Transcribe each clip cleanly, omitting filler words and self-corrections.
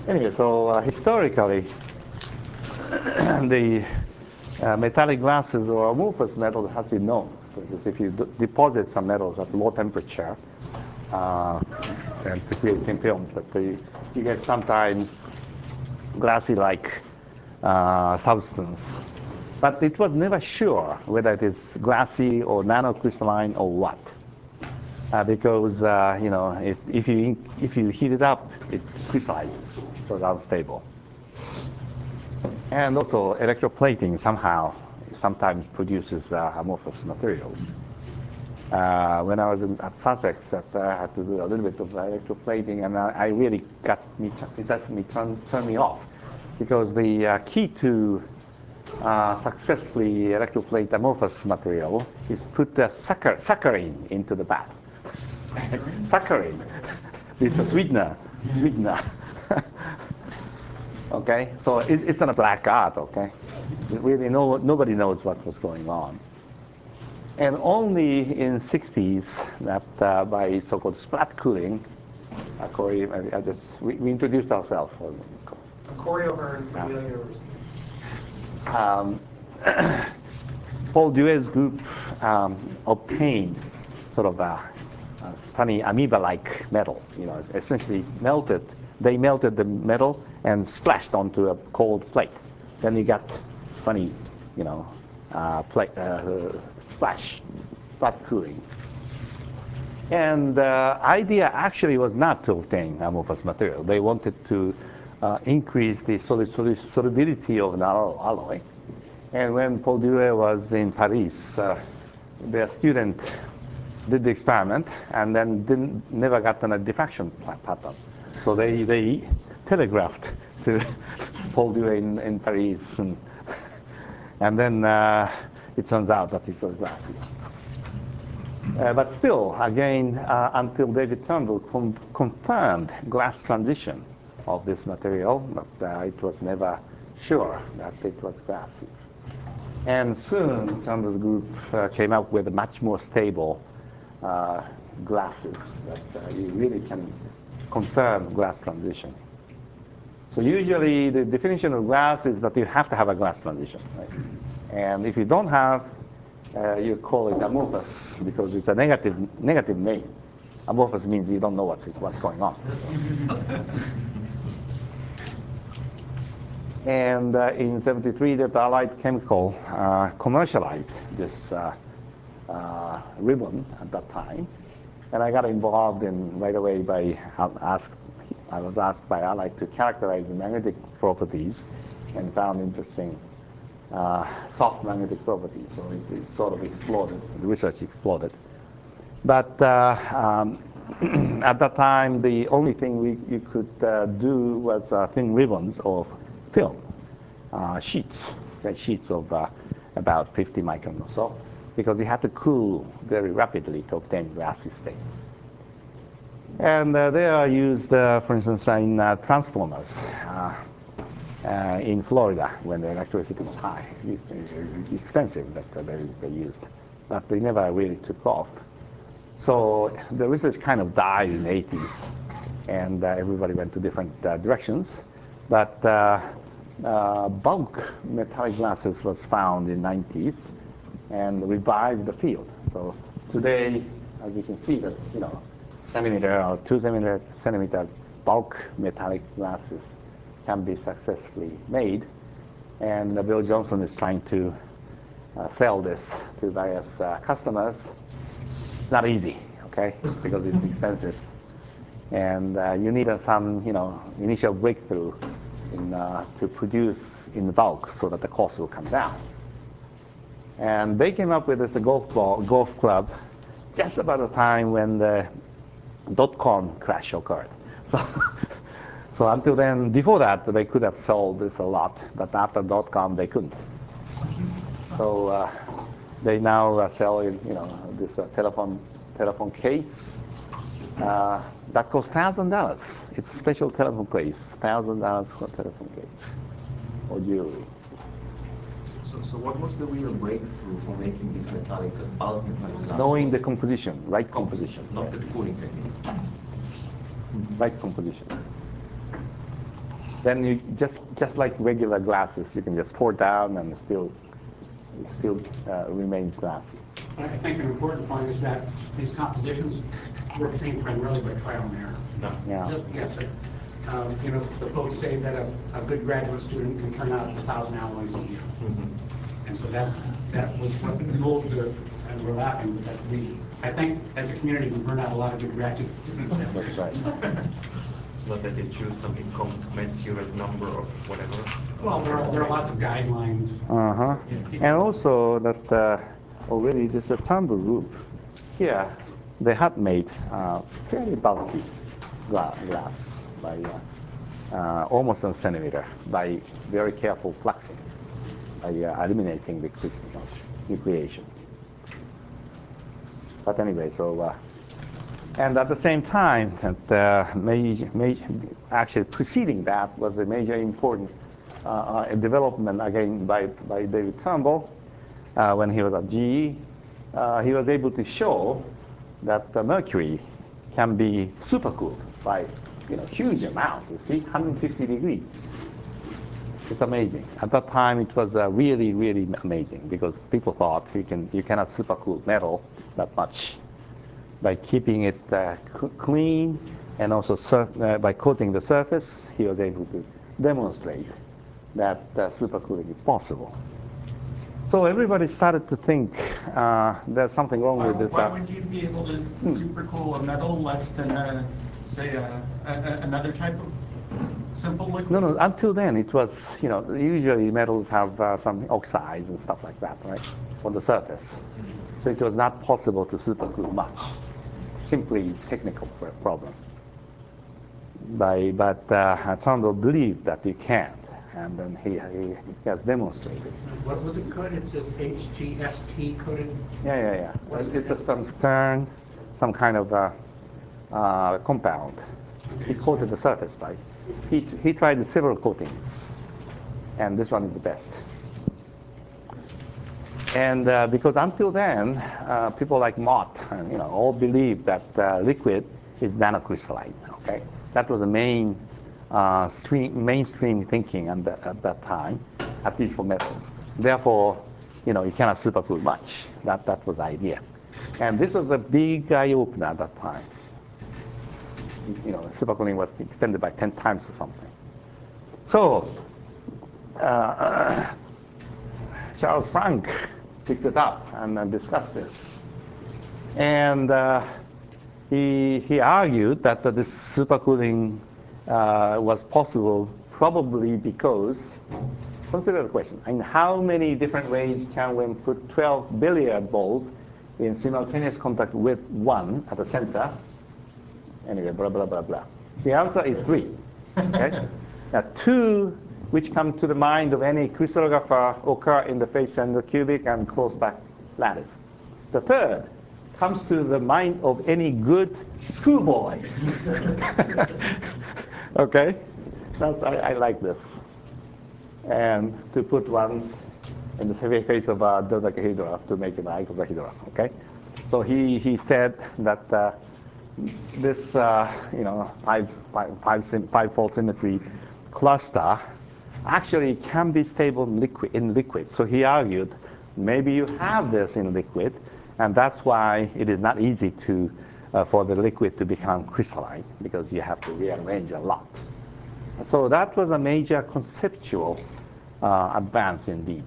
Anyway, so historically, the metallic glasses or amorphous metals has been known. For instance, if you deposit some metals at low temperature and to create thin films, you get sometimes glassy-like substance. But it was never sure whether it is glassy or nanocrystalline or what. Because if you heat it up, it crystallizes, so it's unstable. And also, electroplating sometimes produces amorphous materials. When I was at Sussex, I had to do a little bit of electroplating, and I really turned me off, because the key to successfully electroplate amorphous material is put the saccharin into the bath. Saccharin. It's a sweetener. Okay, so it's not a black art. Okay, really nobody knows what was going on. And only in 60s that by so-called splat cooling, Corey, we introduced ourselves. Corey O'Hearn from Yale University. Paul Duet's group obtained sort of a funny amoeba-like metal. Essentially they melted the metal and splashed onto a cold plate. Then you got funny, splat cooling. And the idea actually was not to obtain amorphous material. They wanted to increase the solubility of an alloy. And when Paul Duet was in Paris, their student did the experiment and then never got a diffraction pattern. So they telegraphed to Paul Duet in Paris, and then it turns out that it was glassy. But still, again, until David Turnbull confirmed glass transition of this material, but it was never sure that it was glassy. And soon, Turnbull's group came up with much more stable glasses that you really can confirm glass transition. So usually the definition of glass is that you have to have a glass transition, right? And if you don't have, you call it amorphous, because it's a negative name. Amorphous means you don't know what's going on. And in '73, the Allied Chemical commercialized this ribbon at that time. And I got involved right away I was asked by Allied to characterize the magnetic properties and found interesting soft magnetic properties. So it sort of exploded, the research exploded. But at that time, the only thing you could do was thin ribbons of film, sheets of about 50 micron or so, because you had to cool very rapidly to obtain glassy state. And they are used, for instance, in transformers in Florida when the electricity is high. It's expensive, but they're used. But they never really took off. So the research kind of died in the 80s, and everybody went to different directions. But bulk metallic glasses was found in the 90s and revived the field. So today, as you can see, that centimeter or 2 centimeter bulk metallic glasses can be successfully made, and Bill Johnson is trying to sell this to various customers. It's not easy, okay, because it's expensive, and you need some initial breakthrough to produce in bulk so that the cost will come down. And they came up with this golf club just about the time when the dot-com crash occurred. So until then, before that, they could have sold this a lot, but after dot-com, they couldn't. So they now sell this telephone case that costs $1,000. It's a special telephone case, $1,000 for a telephone case or jewelry. So what was the real breakthrough for making these bulk metallic glasses? Knowing the composition, right composition. Not yes. the cooling technique. Right composition. then you just like regular glasses, you can just pour down and it still remains glassy. I think an important point is that these compositions were obtained primarily by trial and error. Yeah. Yes, sir. You know, the folks say that a good graduate student can turn out 1,000 alloys a year. And so that was what moved and we're laughing that I think as a community we burn out a lot of good graduate students. That's right. It's not that they choose some incommensurate number of whatever. Well, there are lots of guidelines. Uh-huh. And also that already this tumble group here, they had made fairly bulky glass by almost a centimeter by very careful fluxing, by eliminating the nucleation. But anyway, so and at the same time, actually preceding that was a major important development again by David Turnbull when he was at GE. He was able to show that the mercury can be supercooled by huge amount. You see, 150 degrees. It's amazing. At that time, it was really, really amazing because people thought you cannot supercool metal that much. By keeping it clean and also by coating the surface, he was able to demonstrate that supercooling is possible. So everybody started to think there's something wrong with this. Why would you be able to supercool a metal less than, say, another type of simple liquid? No. Until then, it was, usually metals have some oxides and stuff like that, right, on the surface. So it was not possible to supercool much. Simply technical problem. But Turnbull believed that you can, and then he has demonstrated. What was it coded? It says HGST coded? Yeah. It's some stern, some kind of compound. He coated the surface, right? He tried several coatings, and this one is the best. And because until then, people like Mott, all believed that liquid is nanocrystalline. Okay, that was the mainstream thinking at that time, at least for metals. Therefore, you cannot supercool much. That was the idea, and this was a big eye opener at that time. Supercooling was extended by 10 times or something. So Charles Frank picked it up and discussed this. And he argued that this supercooling was possible probably because, consider the question, in how many different ways can one put 12 billiard balls in simultaneous contact with one at the center? Anyway, blah, blah, blah, blah. The answer is 3. Okay? Now, 2 which come to the mind of any crystallographer occur in the face center cubic and closed back lattice. The 3rd comes to the mind of any good schoolboy. Okay? I like this. And to put one in the face of a dodecahedra to make an icosahedra. Okay? So he said that this five-fold symmetry cluster actually can be stable in liquid. So he argued maybe you have this in liquid, and that's why it is not easy for the liquid to become crystalline, because you have to rearrange a lot. So that was a major conceptual advance indeed.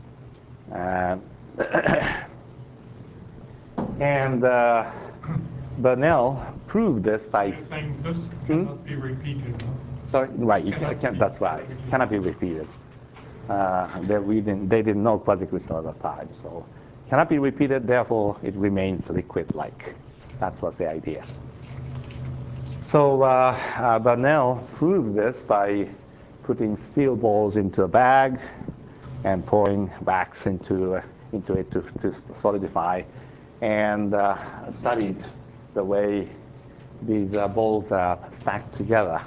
And Bernal proved this by... You're saying this cannot be repeated, no? Sorry, right, that's right. It cannot be repeated. They didn't know quasicrystal at the time, so cannot be repeated, therefore it remains liquid-like. That was the idea. So Bernal proved this by putting steel balls into a bag and pouring wax into it to solidify, and studied the way these balls are stacked together.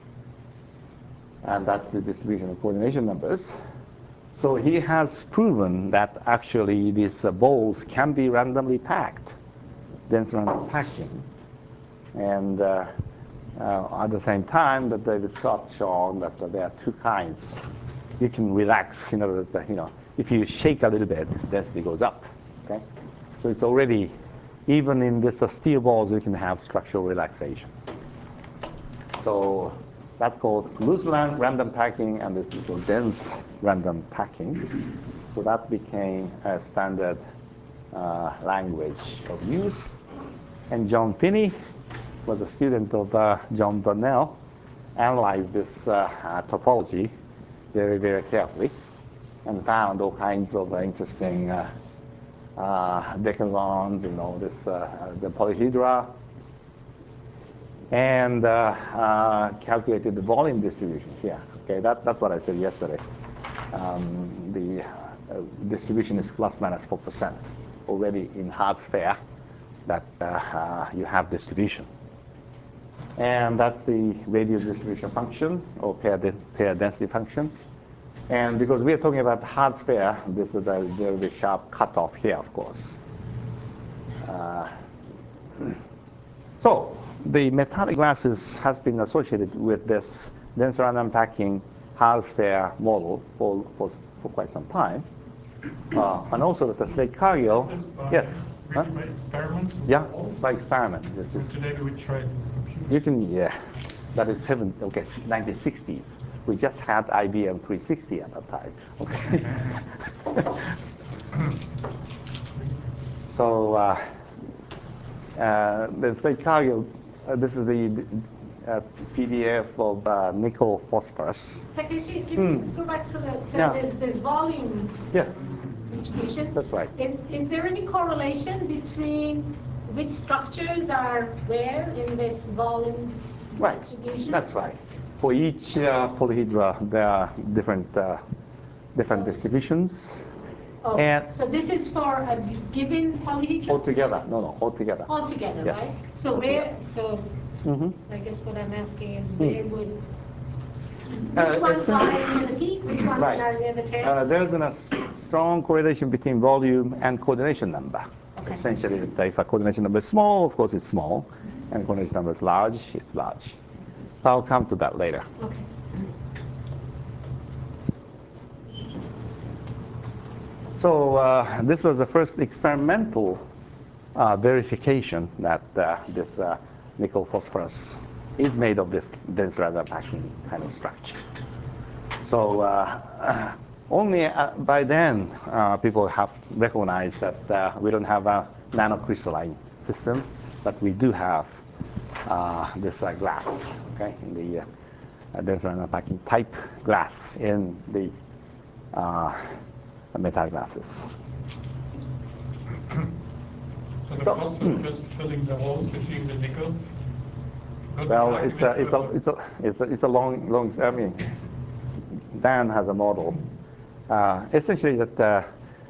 And that's the distribution of coordination numbers. So he has proven that actually these balls can be randomly packed, dense random packing. And at the same time, that David Scott showed that there are two kinds. You can relax, if you shake a little bit, density goes up. Okay, so it's already, even in this steel balls, you can have structural relaxation. So that's called loose random packing, and this is called dense random packing. So that became a standard language of use. And John Finney was a student of John Burnell, analyzed this topology very, very carefully, and found all kinds of interesting decagons, the polyhedra, and calculated the volume distribution here. Okay, that's what I said yesterday. The distribution is plus minus 4%. Already in hard sphere that you have distribution. And that's the radial distribution function, or pair density function. And because we are talking about hard sphere, this is a very sharp cutoff here, of course. So the metallic glasses has been associated with this dense random packing hard sphere model for quite some time. And also the Slade-Cargill, yes. By experiments? Yeah, by experiment. So today we tried the computer. You can, that is 1960s. We just had IBM 360 at that time. Okay. So the Slade-Cargill, this is the PDF of nickel phosphorus. Takeshi, can you just go back to the, so there's volume Yes, distribution. that's right. Is there any correlation between which structures are where in this volume distribution? That's right. For each polyhedra, there are different distributions. Oh, and so this is for a given polyhedra? Altogether, altogether. Altogether, Yes. right? So where, so I guess what I'm asking is where would, which ones lie near the peak, which ones are near the tail? There's a strong correlation between volume and coordination number. Okay. Essentially, if a coordination number is small, of course it's small, and coordination number is large, it's large. So I'll come to that later. Okay. So this was the first experimental verification that this nickel phosphorus is made of this dense random packing kind of structure. So only by then people have recognized that we don't have a nanocrystalline system, but we do have this glass, okay, in the dense random packing type glass in the metal glasses. So the phosphorus just filling the holes between the nickel? Well, it's a long. I mean, Dan has a model. Essentially, that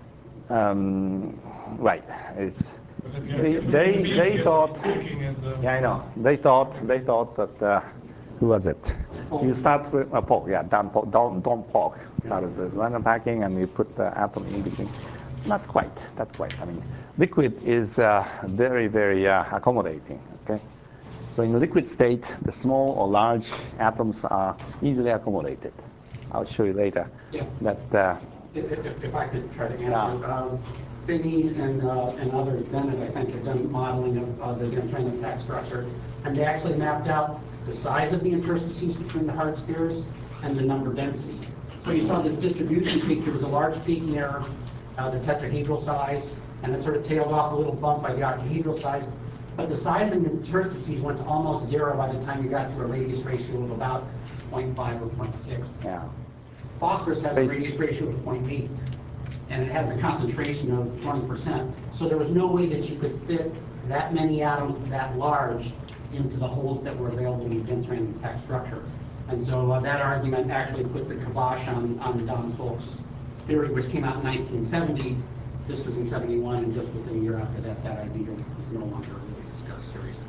right. It's they thought. Yeah, I know. They thought that. Who was it? You start with Polk. Yeah, Don Polk started the random packing, and you put the atom in between. Not quite. I mean, liquid is very, very accommodating. Okay. So in the liquid state, the small or large atoms are easily accommodated. I'll show you later. Yeah. That. If I could try to answer. Finney and others, Bennett, I think, have done modeling of the dense random pack structure, and they actually mapped out the size of the interstices between the hard spheres and the number density. So you saw this distribution peak. There was a large peak near the tetrahedral size, and it sort of tailed off a little bump by the octahedral size. But the size of the interstices went to almost zero by the time you got to a radius ratio of about 0.5 or 0.6. Yeah. Phosphorus has a radius ratio of 0.8, and it has a concentration of 20%. So there was no way that you could fit that many atoms that large into the holes that were available in the dense random pack structure. And so that argument actually put the kibosh on Don Polk's theory, which came out in 1970. This was in 71, and just within a year after that, that idea was no longer really discussed seriously.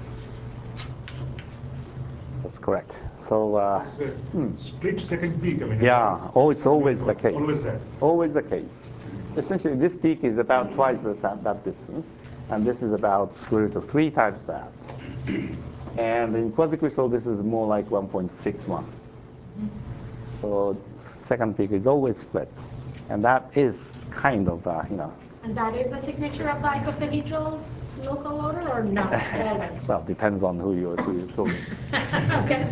That's correct. So. Split second peak. I mean. Yeah. It's always the case. Always that. Always the case. Essentially, this peak is about twice that distance, and this is about square root of 3 times that. And in quasicrystal, this is more like 1.61. So second peak is always split. And that is kind of, And that is the signature of the icosahedral local order, or not always? well, depends on who you're talking. Okay.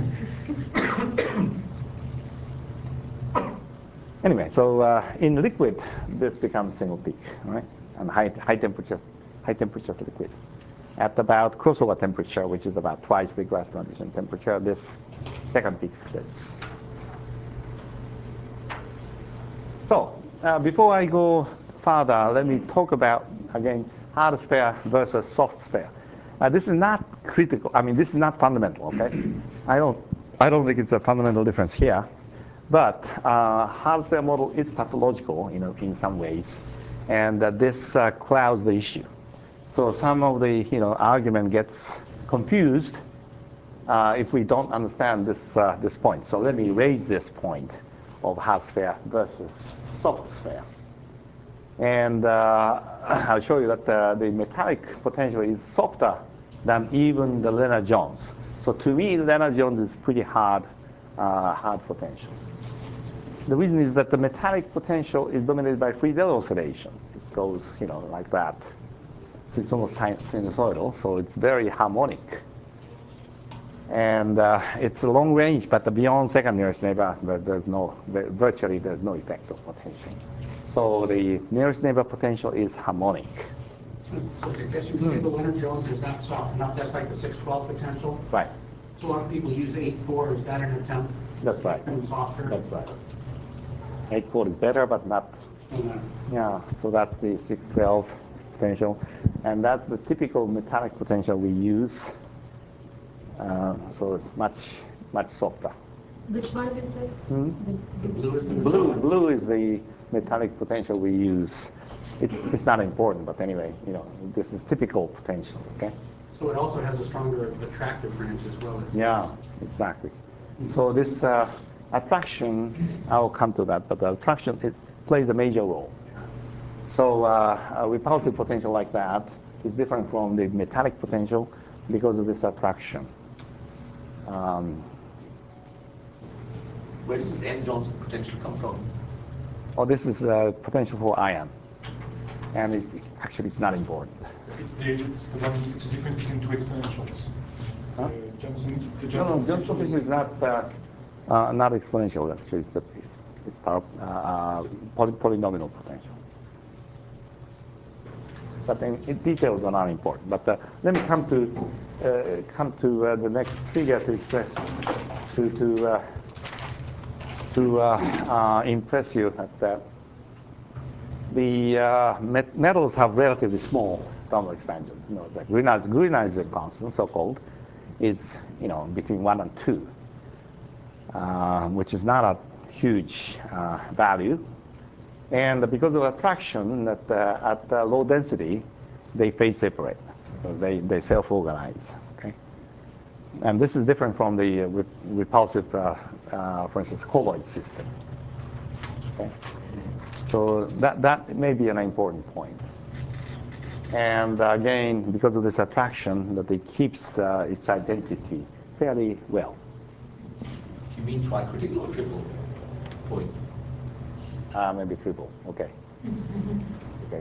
Anyway, so in liquid, this becomes single peak, right? And high temperature liquid. At about crossover temperature, which is about twice the glass transition temperature, this second peak splits. So before I go further, let me talk about, again, hard sphere versus soft sphere. This is not critical. I mean, this is not fundamental, okay? I don't think it's a fundamental difference here. But hard sphere model is pathological, in some ways, and this clouds the issue. So some of the argument gets confused if we don't understand this point. So let me raise this point of hard sphere versus soft sphere, and I'll show you that the metallic potential is softer than even the Lennard-Jones. So to me, Lennard-Jones is pretty hard potential. The reason is that the metallic potential is dominated by Friedel oscillation. It goes, like that. So it's almost sinusoidal, so it's very harmonic. And it's a long range, but beyond second nearest neighbor, virtually there's no effect of potential. So the nearest neighbor potential is harmonic. So I guess you would say the Lennard-Jones is not soft enough. That's like the 612 potential. Right. So a lot of people use 8-4. Is that an attempt? That's right. To make them softer? That's right. 8-4 is better, but not. Yeah. So that's the 612 potential, and that's the typical metallic potential we use. So it's much softer. Which one is the Blue is the Blue is the metallic potential we use. It's not important, but anyway, this is typical potential. Okay. So it also has a stronger attractive branch as well. Yeah, exactly. So this attraction, I'll come to that, but the attraction, it plays a major role. So a repulsive potential like that is different from the metallic potential because of this attraction. Where does this N-Jones potential come from? Oh, this is potential for ion, and it's not important. It's the one. It's a difference between two exponentials. Huh? The Johnson potential is not exponential. Actually, it's polynomial potential. But details are not important. But let me come to the next figure to express to impress you that the metals have relatively small thermal expansion. It's like Grignard constant, so-called, is between 1 and 2, which is not a huge value. And because of attraction, that at low density, they phase separate. They self-organize. Okay, and this is different from the repulsive, for instance, colloid system. Okay, so that may be an important point. And again, because of this attraction, that it keeps its identity fairly well. You mean tricritical or triple point? Maybe triple. Okay. Okay.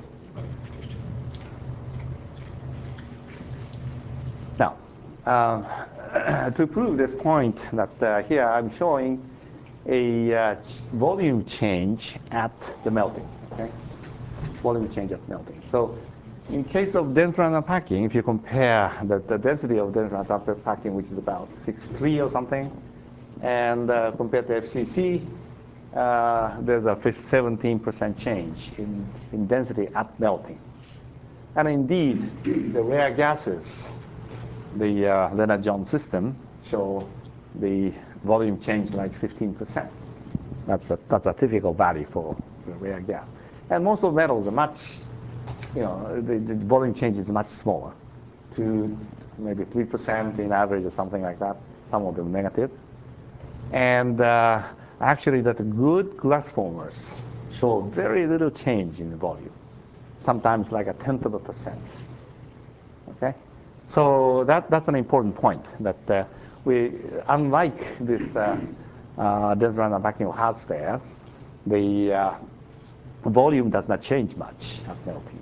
Now, to prove this point, that here I'm showing a volume change at the melting. Okay. Volume change at melting. So, in case of dense random packing, if you compare the density of dense random packing, which is about 6.3 or something, and compared to FCC, there's a 17% change in density at melting. And indeed, the rare gases, the Lennard-Jones system, show the volume change like 15%. That's a typical value for the rare gas. And most of metals are much, the volume change is much smaller, to maybe 3% in average or something like that, some of them negative. And actually, that good glass formers show very little change in the volume, sometimes like 1/10%. Okay, So that's an important point, that we, unlike this dense random vacuum hard spheres, the volume does not change much at melting.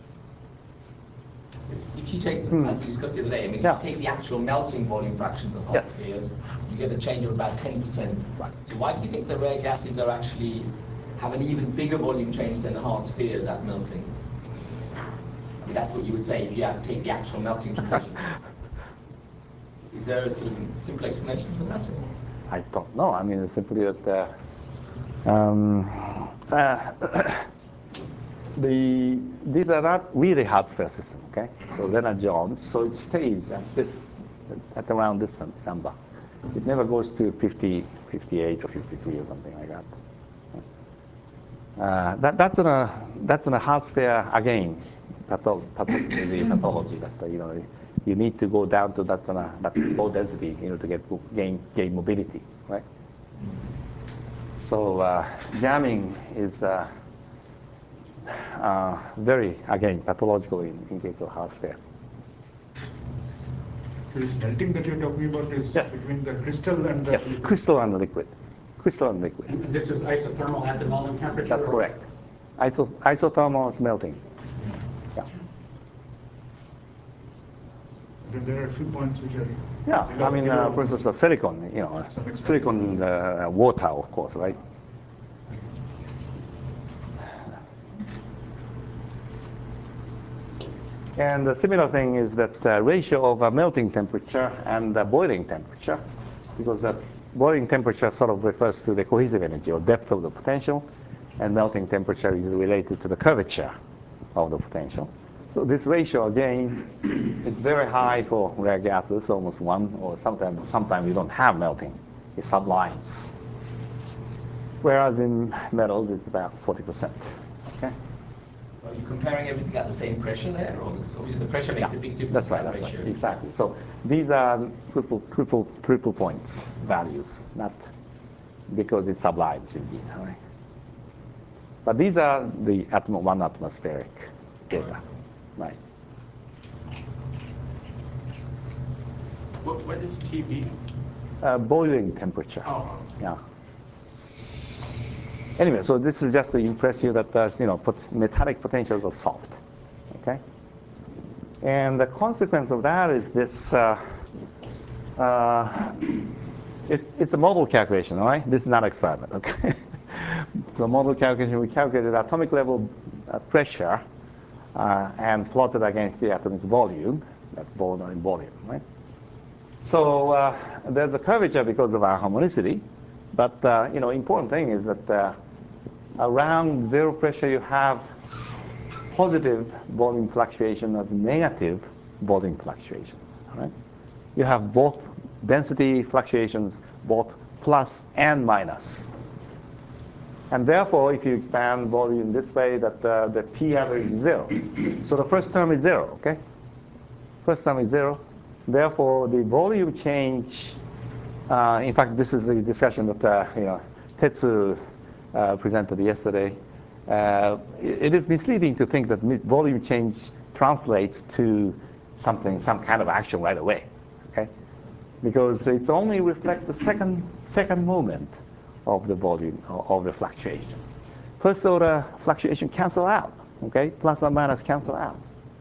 If you take, as we discussed the other day, I mean, Yeah. if you take the actual melting volume fractions of hot Yes. spheres, you get a change of about 10%. Right. So why do you think the rare gases are actually have an even bigger volume change than the hard spheres at melting? I mean, that's what you would say if you had to take the actual melting condition. Is there a sort of simple explanation for that? Or? I don't know. I mean, it's simply that these are not really hard sphere systems, okay? So they're not Jones, so it stays at around this number. It never goes to 50, 58 or 53 or something like that. That's in a hard sphere again. The pathology that you need to go down to that low density to gain mobility, right? So jamming is very, again, pathological in case of hard sphere. So this melting that you're talking about is Yes. between the crystal and the Yes, liquid. crystal and liquid. Crystal and liquid. And this is isothermal at the melting temperature? That's correct. Isothermal melting. Yeah. Then there are a few points which are. Yeah, I mean, for instance, the silicon, Some extent. silicon water, of course, right? And the similar thing is that ratio of melting temperature and boiling temperature, because the boiling temperature sort of refers to the cohesive energy or depth of the potential, and melting temperature is related to the curvature of the potential. So this ratio again is very high for rare gases, almost 1, or sometimes you don't have melting, it sublimes. Whereas in metals it's about 40%. Okay? Are you comparing everything at the same pressure there? Or obviously the pressure makes a big difference. That's right, in that that's ratio. right, exactly. So these are triple points values, not because it sublimes indeed. Right? But these are the 1 atmospheric data. Right. What is TB? Boiling temperature. Oh, Yeah. Anyway, so this is just to impress you that metallic potentials are soft. Okay. And the consequence of that is this. It's a model calculation, all right? This is not experiment. Okay. So model calculation, we calculated atomic level pressure and plotted against the atomic volume. That's Bohr in volume, right? So there's a curvature because of our harmonicity, but important thing is that around zero pressure you have positive volume fluctuation as negative volume fluctuations. Right? You have both density fluctuations, both plus and minus. And therefore, if you expand volume this way, that the P average is 0. So the first term is 0, okay? First term is 0. Therefore, the volume change, in fact, this is the discussion that Tetsu presented yesterday. It is misleading to think that volume change translates to some kind of action right away, okay? Because it only reflects the second moment of the volume of the fluctuation. First order fluctuation cancel out, okay? Plus or minus cancel out.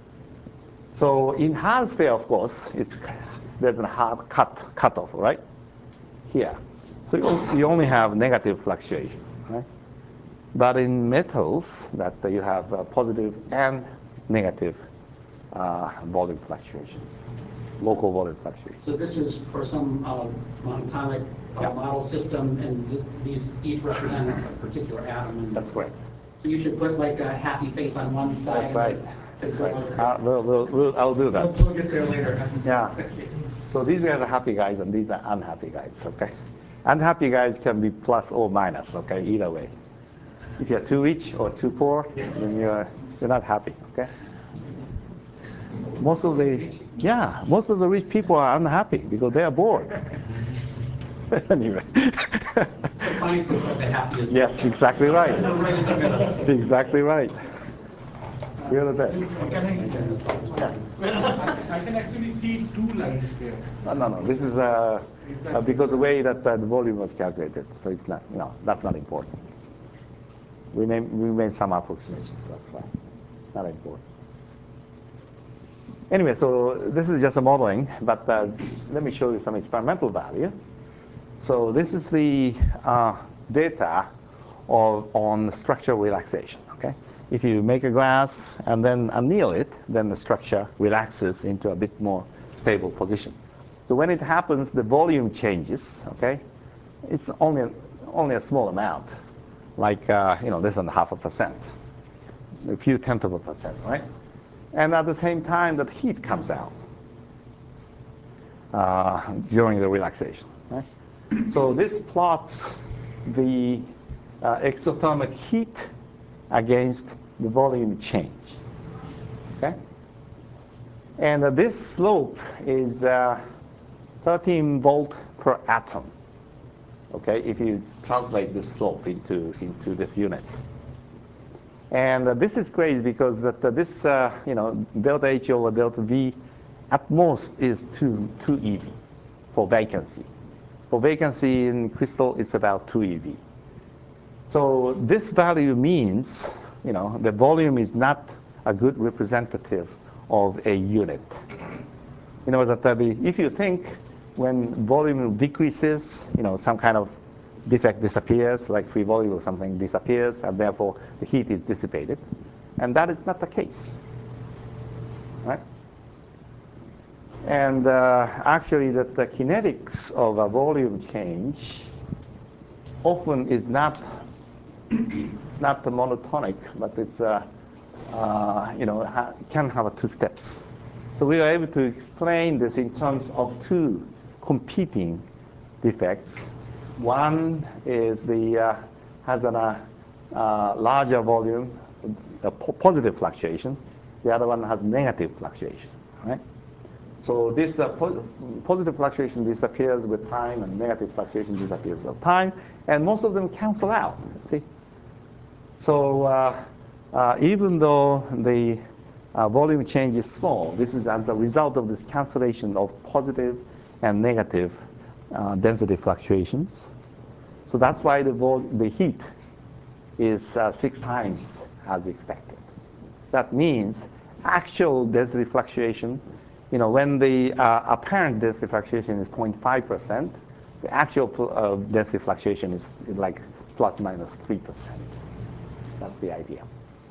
So in hard sphere, of course, there's a hard cutoff, right? Here. So you only have negative fluctuation, right? But in metals, that you have positive and negative volume fluctuations, local volume fluctuations. So this is for some monatomic model system, and these each represent a particular atom. And That's correct. so you should put like a happy face on one side. That's right. That's right. I'll do that. We'll get there later. Yeah. So these guys are happy guys, and these are unhappy guys. Okay. Unhappy guys can be plus or minus. Okay. Either way. If you're too rich or too poor, then you're not happy. Okay. Most of the rich people are unhappy because they are bored. Anyway. So scientists are the happiest. Yes, exactly right. Right in the middle. Exactly right. We are the best. I can actually see two lines there. No. This is because the way that the volume was calculated, so it's not. That's not important. We made some approximations. That's why it's not important. Anyway, so this is just a modeling, but let me show you some experimental value. So this is the data on structural relaxation. Okay, if you make a glass and then anneal it, then the structure relaxes into a bit more stable position. So when it happens, the volume changes. Okay, it's only a small amount, like less than 0.5%, a few tenths of a percent, right? And at the same time, that heat comes out during the relaxation. Right? So this plots the exothermic heat against the volume change. Okay? And this slope is 13 volt per atom. Okay, if you translate this slope into this unit. And this is great because this delta H over delta V at most is 2 eV for vacancy. For vacancy in crystal, it's about 2 eV. So this value means the volume is not a good representative of a unit. In other words, if you think when volume decreases, some kind of defect disappears, like free volume or something disappears, and therefore the heat is dissipated. And that is not the case. Right? And actually, the kinetics of a volume change often is not monotonic, but it's can have 2 steps. So we are able to explain this in terms of 2 competing defects. One is has a larger volume, a positive fluctuation. The other one has negative fluctuation. Right? So this positive fluctuation disappears with time, and negative fluctuation disappears with time, and most of them cancel out. See, so even though the volume change is small, this is as a result of this cancellation of positive and negative density fluctuations. So that's why the heat is 6 times as expected. That means actual density fluctuation, when the apparent density fluctuation is 0.5%, the actual density fluctuation is like plus minus 3%. That's the idea.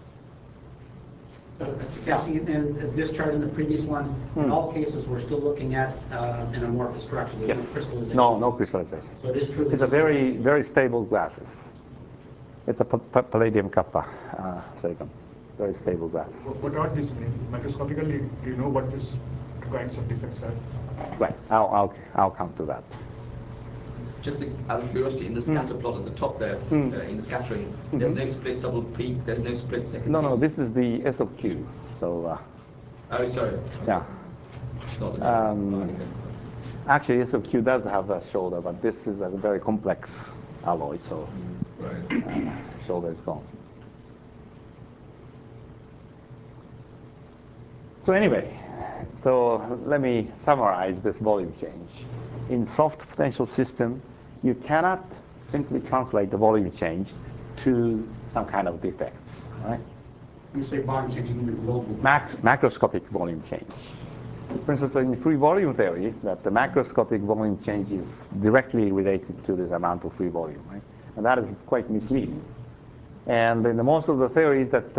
So, Takashi, in this chart and the previous one, in all cases, we're still looking at an amorphous structure. There's Yes. no crystallization. No crystallization. So it is truly. It's a very, very stable glasses. It's a palladium kappa silicon. Very stable glass. What are these microscopically? Do you know what these kinds of defects are? Right. I'll come to that. Just out of curiosity, in the scatter plot at the top there, in the scattering, there's no split double peak, there's no split second No, peak. this is the S of Q. So. Oh, sorry. Yeah. Not the Actually, S of Q does have a shoulder, but this is a very complex alloy, so shoulder is gone. So anyway, let me summarize this volume change. In soft potential system, you cannot simply translate the volume change to some kind of defects, right? You say volume change, you mean global. Macroscopic volume change. For instance, in free volume theory, that the macroscopic volume change is directly related to this amount of free volume, right? And that is quite misleading. And in most of the theories that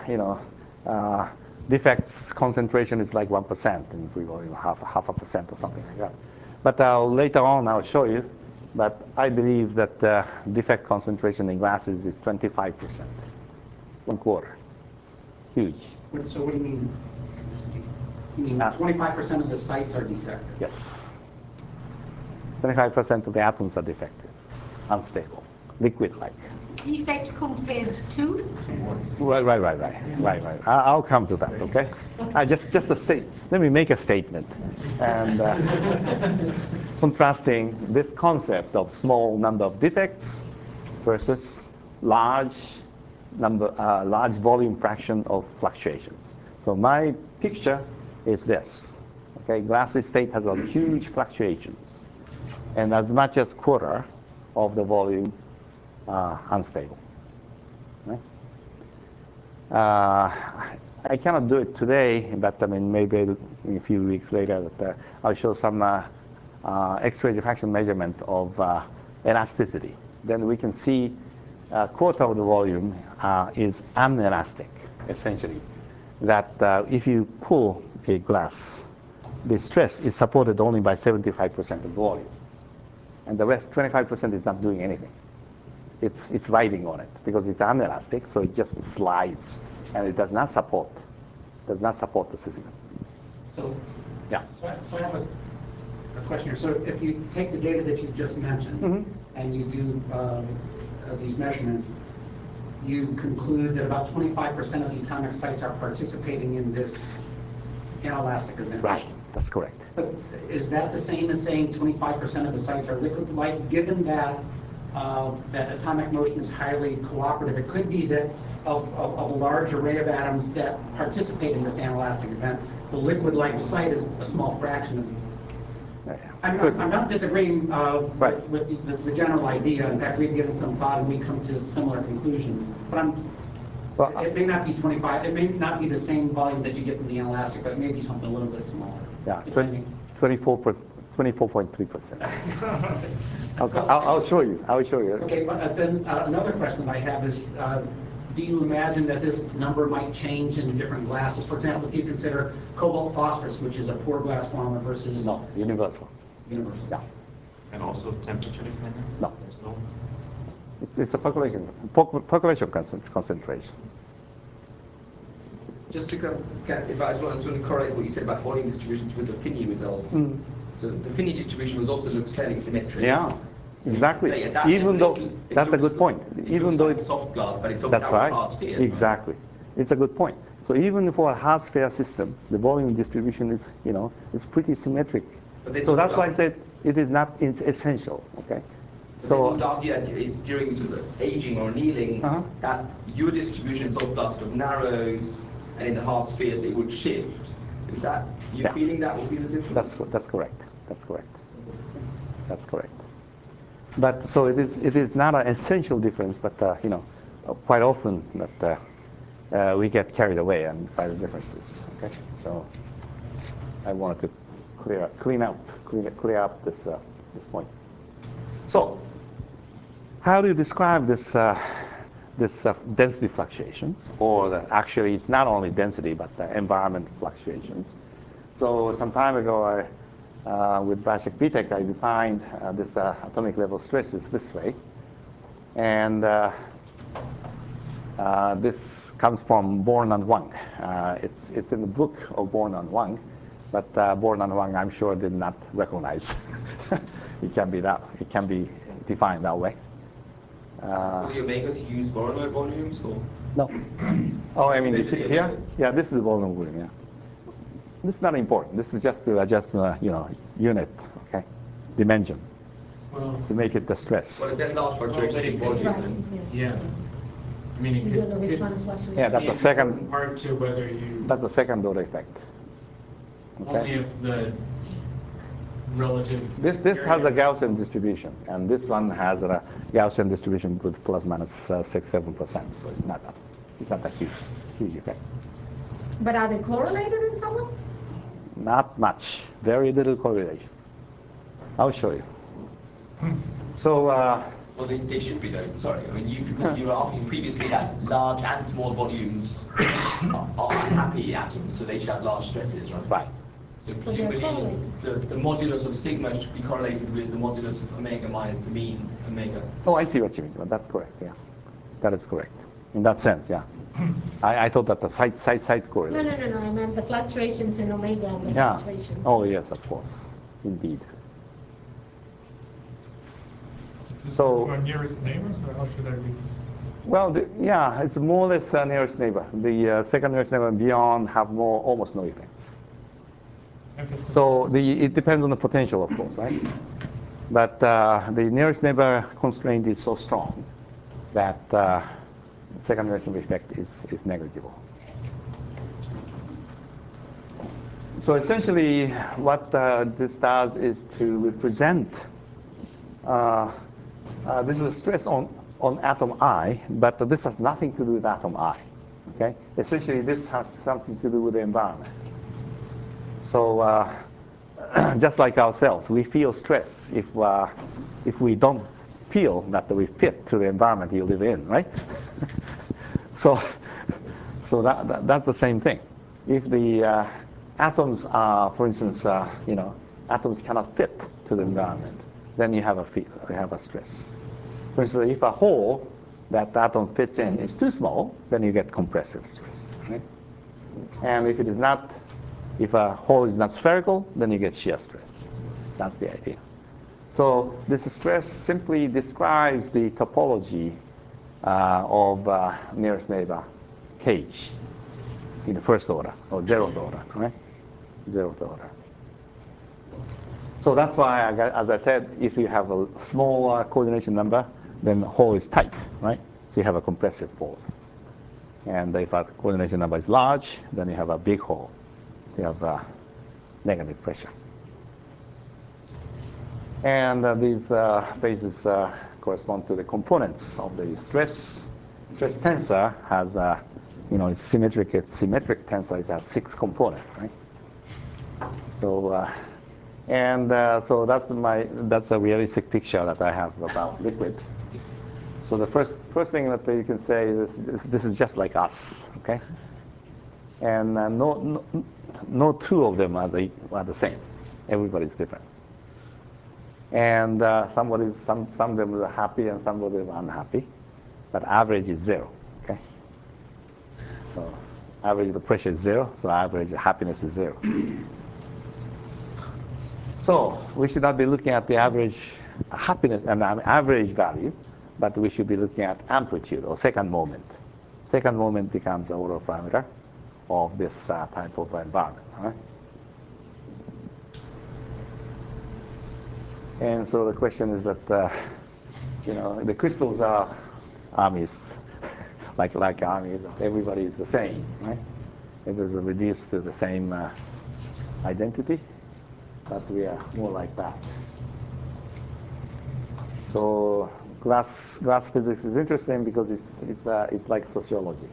defects concentration is like 1% in free volume, half a percent or something like that. But later on, I'll show you. But I believe that defect concentration in glasses is 25%, 1/4. Huge. So what do you mean? You mean 25% of the sites are defective? Yes. 25% of the atoms are defective, unstable, liquid-like. Defect compared to? Right. I'll come to that, okay? Just a state. Let me make a statement. And contrasting this concept of small number of defects versus large large volume fraction of fluctuations. So my picture is this. Okay, glassy state has a huge fluctuations, and as much as quarter of the volume unstable. Right? I cannot do it today, but I mean maybe in a few weeks later that I'll show some X-ray diffraction measurement of elasticity. Then we can see a quarter of the volume is unelastic, essentially. That if you pull a glass, the stress is supported only by 75% of the volume. And the rest, 25%, is not doing anything. It's riding on it because it's unelastic, so it just slides, and it does not support the system. So, Yeah. so I have a question here. So if you take the data that you've just mentioned and you do these measurements, you conclude that about 25% of the atomic sites are participating in this inelastic event. Right, that's correct. But is that the same as saying 25% of the sites are liquid-like? Given that that atomic motion is highly cooperative, it could be that of a large array of atoms that participate in this inelastic event, the liquid-like site is a small fraction of. I'm not disagreeing with the general idea. In fact, we've given some thought and we come to similar conclusions. But it may not be 25. It may not be the same volume that you get from the inelastic, but it may be something a little bit smaller. Yeah, 24.3%. Okay, I'll show you. Okay, but then another question I have is, do you imagine that this number might change in different glasses? For example, if you consider cobalt phosphorus, which is a poor glass former versus No, universal. universal. Yeah. And also temperature dependent? No. There's no. It's a population concentration. Just to if I just want to correlate what you said about volume distributions with the Finney results. So the Finney distribution also looks fairly symmetric. Yeah, So exactly. that Even though it that's a looks good point. Even though like it's soft glass, but it's that's right. hard sphere. Exactly. It's a good point. So even for a hard sphere system, the volume distribution is is pretty symmetric. So that's why I said it is not essential. Okay. So you would argue that during sort of aging or annealing, that your distribution in soft glass sort of narrows, and in the hard spheres it would shift. Is that you feeling that would be the difference? That's correct. That's correct. But so it is not an essential difference, but quite often that we get carried away by the differences. Okay, so I wanted to clear up this point. So how do you describe this density fluctuations, or actually it's not only density but the environment fluctuations? So some time ago, with Bashek Vitek, I defined this atomic level stresses this way, and this comes from Born and Wang. It's in the book of Born and Wang, but Born and Wang, I'm sure, did not recognize it can be defined that way. Will the omegas use Voronoi volumes or? No. Oh, I mean, here? Yeah, this is the volume volume, yeah. This is not important. This is just to adjust the unit, okay, dimension, to make it the stress. Well, if there's large fluctuations in volume, Right, then Yeah. I mean, You don't know which one is fluctuating. Yeah, that's a second. Part to whether you That's a second order effect. only Okay. if the relative. This has a Gaussian distribution, and this one has a Gaussian distribution with plus minus 6-7%. So it's not a huge effect. But are they correlated in some way? Not much. Very little correlation. I'll show you. So. Well, they should be though. Sorry, I mean, because you were arguing previously that large and small volumes are unhappy atoms, so they should have large stresses, right? Right. So So they're presumably correlated. the modulus of sigma should be correlated with the modulus of omega minus the mean omega. Oh, I see what you mean. Well, that's correct. Yeah, that is correct. In that sense, yeah. I thought that the site correlation. No. I meant the fluctuations in omega and the Yeah. fluctuations. Oh, yes, of course, indeed. So our nearest neighbors, or how should I read this? Well, yeah, it's more or less nearest neighbor. The second nearest neighbor and beyond have almost no effects. Emphasis. So it depends on the potential, of course, right? But the nearest neighbor constraint is so strong that second generation effect is negligible. So essentially, what this does is to represent, this is a stress on atom I, but this has nothing to do with atom I. Okay? Essentially, this has something to do with the environment. So just like ourselves, we feel stress if we don't feel that we fit to the environment you live in, right? so that's the same thing. If the atoms are, for instance, atoms cannot fit to the environment, then you have a stress. For instance, if a hole that the atom fits in is too small, then you get compressive stress. Right? And if a hole is not spherical, then you get shear stress. That's the idea. So this stress simply describes the topology of nearest neighbor cage in the first order, or zeroth order, right? Zeroth order. So that's why, as I said, if you have a small coordination number, then the hole is tight, right? So you have a compressive force. And if a coordination number is large, then you have a big hole. So you have negative pressure. And these phases correspond to the components of the stress. Stress tensor has, it's symmetric. It's symmetric tensor. It has 6 components, right? So, so that's a realistic picture that I have about liquid. So the first thing that you can say is this is just like us, okay? And no two of them are the same. Everybody's different. And some of them are happy and some of them are unhappy, but average is 0. Okay. So average the pressure is 0, so average happiness is 0. So we should not be looking at the average happiness and average value, but we should be looking at amplitude or second moment. Second moment becomes the autoparameter of this type of environment. Right? And so the question is that, the crystals are armies, like armies. Everybody is the same, right? It is reduced to the same identity, but we are more like that. So glass physics is interesting because it's like sociology.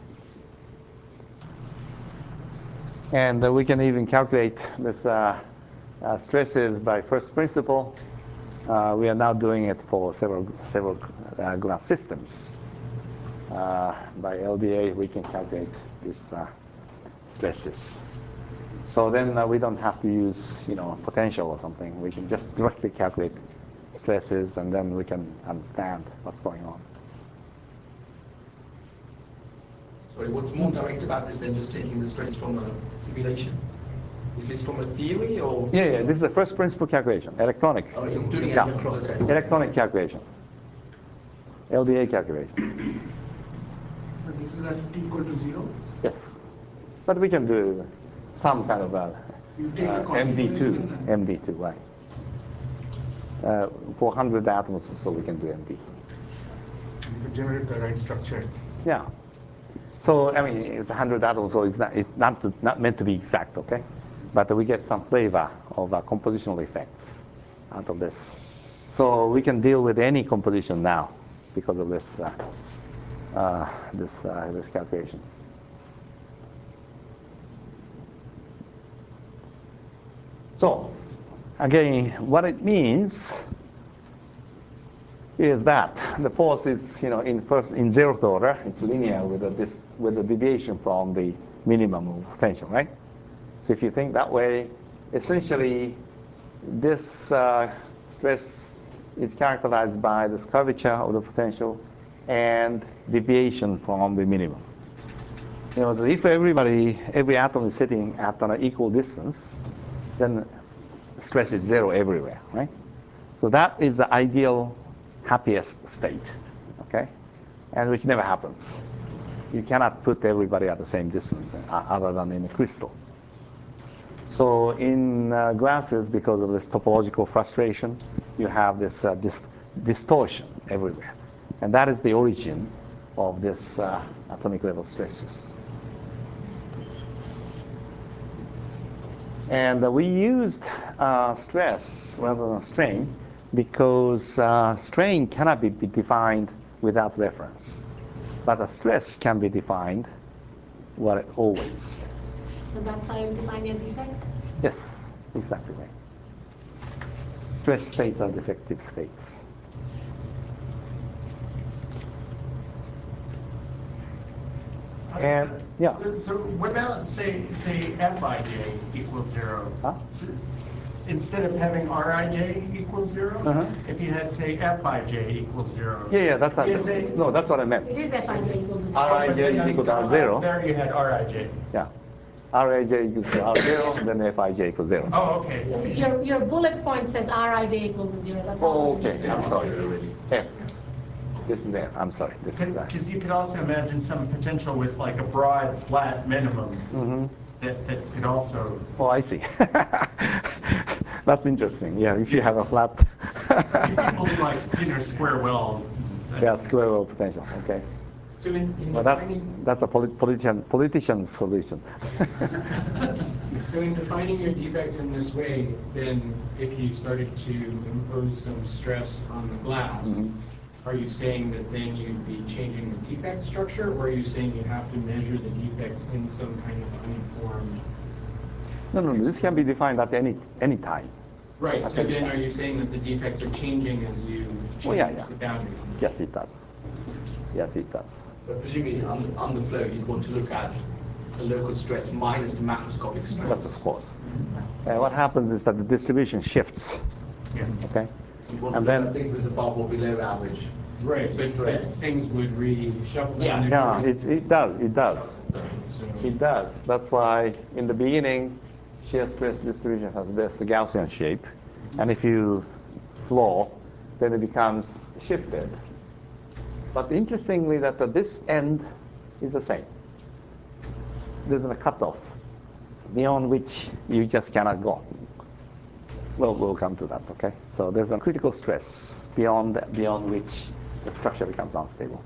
And we can even calculate this stresses by first principle. We are now doing it for several glass systems. By LDA, we can calculate these stresses. So then we don't have to use, potential or something. We can just directly calculate stresses, and then we can understand what's going on. Sorry, what's more direct about this than just taking the stress from a simulation? Is this from a theory or? Yeah. This is the first principle calculation, electronic. Oh, you're doing it electronic. Okay. Electronic calculation. LDA calculation. But this is at t equal to 0? Yes. But we can do some kind of MD2, right? For 100 atoms, so we can do MD. You can generate the right structure. Yeah. So, it's 100 atoms, so it's not meant to be exact, okay? But we get some flavor of compositional effects out of this. So we can deal with any composition now because of this this calculation. So again, what it means is that the force is, in 0th order, it's linear with the deviation from the minimum of potential, right? So if you think that way, essentially, this stress is characterized by this curvature of the potential and deviation from the minimum. So if every atom is sitting at an equal distance, then stress is 0 everywhere, right? So that is the ideal happiest state, okay? And which never happens. You cannot put everybody at the same distance other than in a crystal. So in glasses, because of this topological frustration, you have this distortion everywhere. And that is the origin of this atomic level stresses. And we used stress rather than strain because strain cannot be defined without reference. But a stress can be defined always. So that's how you define your defects? Yes, exactly right. Stress states are defective states. And yeah. So what about say Fij equals 0? Huh? So instead of having Rij equals 0, if you had say Fij equals 0. Yeah, that's not. No, that's what I meant. It is Fij equal to 0. Rij is equal to R0. There you had Rij. Yeah. Rij equals to R0, and then Fij equals 0. Oh, okay. Your bullet point says Rij equal to 0. That's all. Okay, I'm sorry. F. This is F. I'm sorry. This is F. Because you could also imagine some potential with like a broad, flat minimum that could also. Oh, I see. That's interesting. Yeah, if you have a flat. People do like, square well. Yeah, square well potential. Okay. So in Well, that's a politician's solution. So in defining your defects in this way, then if you started to impose some stress on the glass, are you saying that then you'd be changing the defect structure, or are you saying you have to measure the defects in some kind of uniform? No. This can be defined at any time. Right. So then are you saying that the defects are changing as you change the boundary? Yes, it does. Yes, it does. But presumably on the flow, you'd want to look at the local stress minus the macroscopic stress. Yes, of course. And what happens is that the distribution shifts. Yeah. Okay. You'd want And to look then at things with above or below average. Right, but things would reshuffle. yeah, it does. So It does. That's why in the beginning, shear stress distribution has this Gaussian shape, and if you flow, then it becomes shifted. But interestingly, that this end is the same. There's a cutoff beyond which you just cannot go. Well, we'll come to that. Okay. So there's a critical stress beyond which the structure becomes unstable.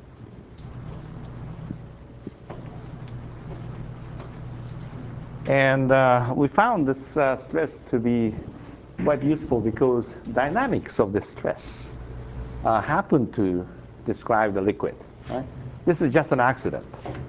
And we found this stress to be quite useful because dynamics of the stress happen to describe the liquid. Right? This is just an accident.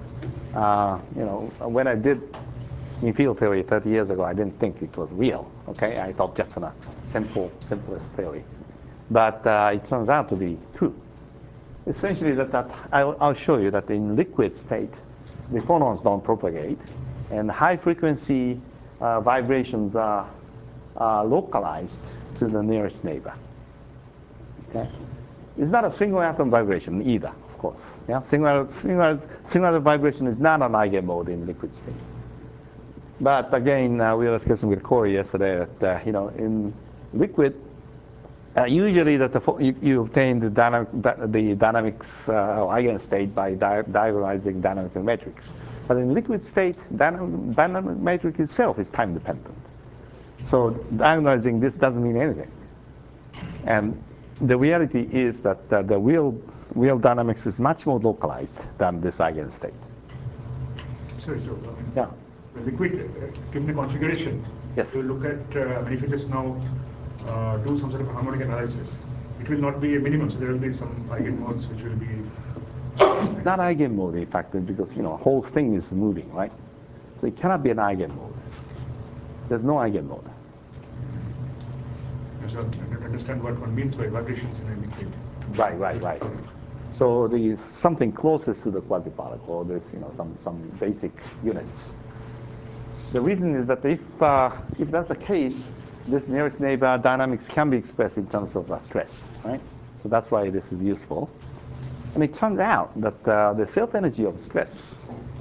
When I did in field theory 30 years ago, I didn't think it was real. Okay, I thought just a simplest theory, but it turns out to be true. Essentially, I'll show you that in liquid state, the phonons don't propagate, and high frequency vibrations are localized to the nearest neighbor. Okay, it's not a single atom vibration either, of course. Yeah, singular vibration is not an eigenmode in liquid state. But again, we were discussing with Corey yesterday that in liquid, usually that you obtain the dynamics eigenstate by diagonalizing dynamic matrix. But in liquid state, dynamic matrix itself is time dependent. So diagonalizing this doesn't mean anything. And the reality is that the real dynamics is much more localized than this eigenstate. Sorry, so Yeah. the liquid, given the configuration, Yes. you look at, if you just now do some sort of harmonic analysis, it will not be a minimum, so there will be some eigenmodes which will be. It's not eigenmode, in fact, because whole thing is moving, right? So it cannot be an eigenmode. There's no eigenmode. So I don't understand what one means by vibrations in a liquid. Right. So there's something closest to the quasi-particle. There's some basic units. The reason is that if that's the case, this nearest neighbor dynamics can be expressed in terms of stress, right? So that's why this is useful. And it turns out that the self-energy of stress,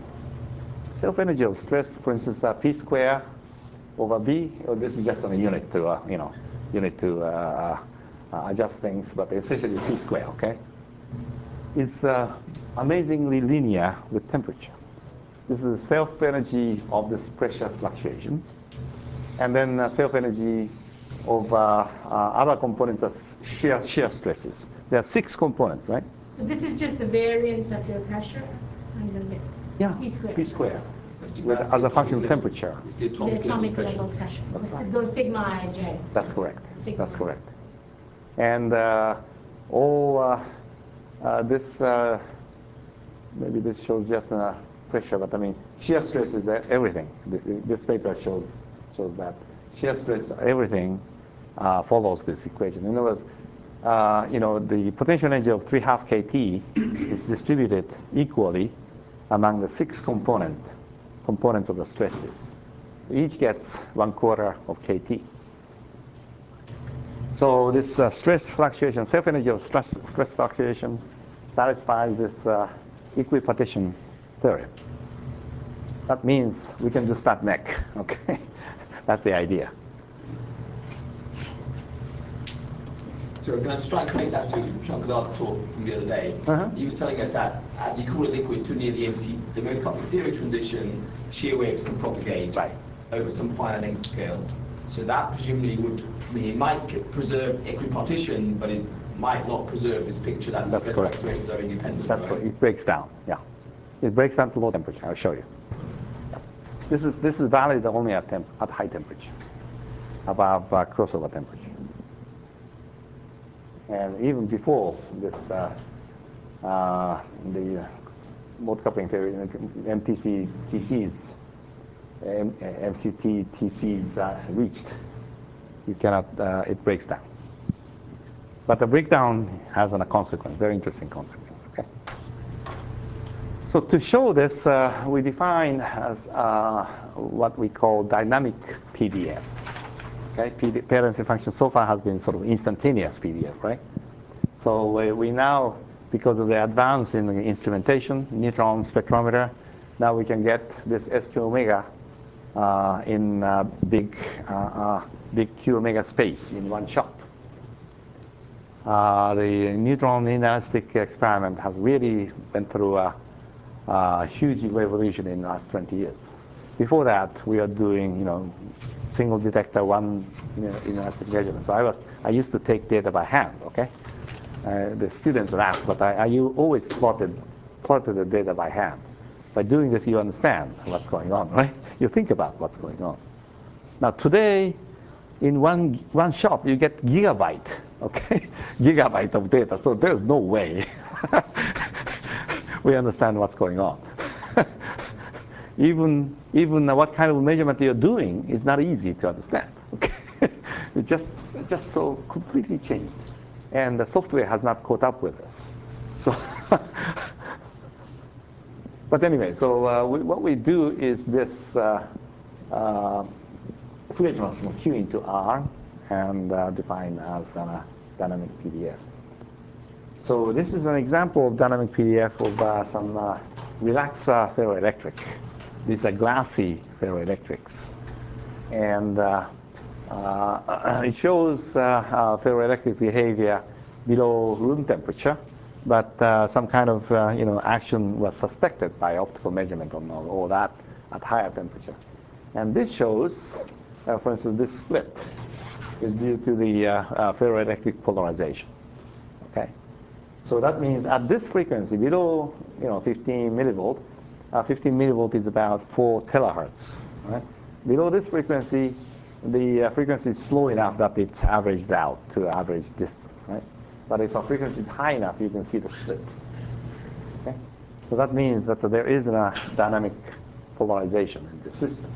for instance, P square over B, this is just a unit to adjust things, but essentially P square, okay, is amazingly linear with temperature. This is self-energy of this pressure fluctuation. And then self-energy of other components of shear stresses. There are 6 components, right? But this is just the variance of your pressure. I don't get Yeah, P squared. P squared. That's the- With, that's the as a function of atomic level. temperature. It's the The atomic, atomic level pressures. pressure. That's right. Those sigma ij's. That's correct. Sigma That's correct. And all this, maybe this shows just pressure, but I mean, shear stress is everything. This paper shows that shear stress, everything follows this equation. In other words, the potential energy of 3½ kT is distributed equally among the 6 components of the stresses. Each gets 1/4 of kT. So this stress fluctuation, self-energy of stress fluctuation satisfies this equipartition theorem. That means we can do stat mech, okay? That's the idea. So can I just try and connect that to Shankar's talk from the other day? He was telling us that as you cool a liquid too near the the monocoupling theory transition, shear waves can propagate over some finite length scale. So that presumably would mean it might preserve equipartition, but it might not preserve this picture that the stress fluctuations are independent. That's right. It breaks down. Yeah, it breaks down to low temperature. I'll show you. This is valid only at high temperature, above crossover temperature. And even before this, the mode coupling theory, MCT TCs reached, you cannot, it breaks down. But the breakdown has a consequence, very interesting consequence. Okay. So to show this, we define as what we call dynamic PDF. Okay, pair density function so far has been sort of instantaneous PDF, right? So we now, because of the advance in the instrumentation, neutron spectrometer, now we can get this SQ omega in big Q omega space in one shot. The neutron inelastic experiment has really went through a huge revolution in the last 20 years. Before that, we are doing, single detector, one inelastic measurement. So I used to take data by hand, okay? The students would ask, but you always plotted the data by hand. By doing this, you understand what's going on, right? You think about what's going on. Now today, in one shot, you get gigabyte, okay? Gigabyte of data, so there's no way we understand what's going on. Even what kind of measurement you're doing is not easy to understand. Okay, it just so completely changed, and the software has not caught up with us. So, but anyway, so what we do is this Fourier transform Q into R and define as a dynamic PDF. So this is an example of dynamic PDF of some relaxed ferroelectric. These are glassy ferroelectrics. And it shows ferroelectric behavior below room temperature, but some kind of action was suspected by optical measurement on all that at higher temperature. And this shows, for instance, this split is due to the ferroelectric polarization. Okay, so that means at this frequency below 15 millivolt. 15 millivolt is about 4 terahertz. Right? Below this frequency, the frequency is slow enough that it's averaged out to average distance. Right? But if a frequency is high enough, you can see the split. Okay? So that means that there is a dynamic polarization in the system.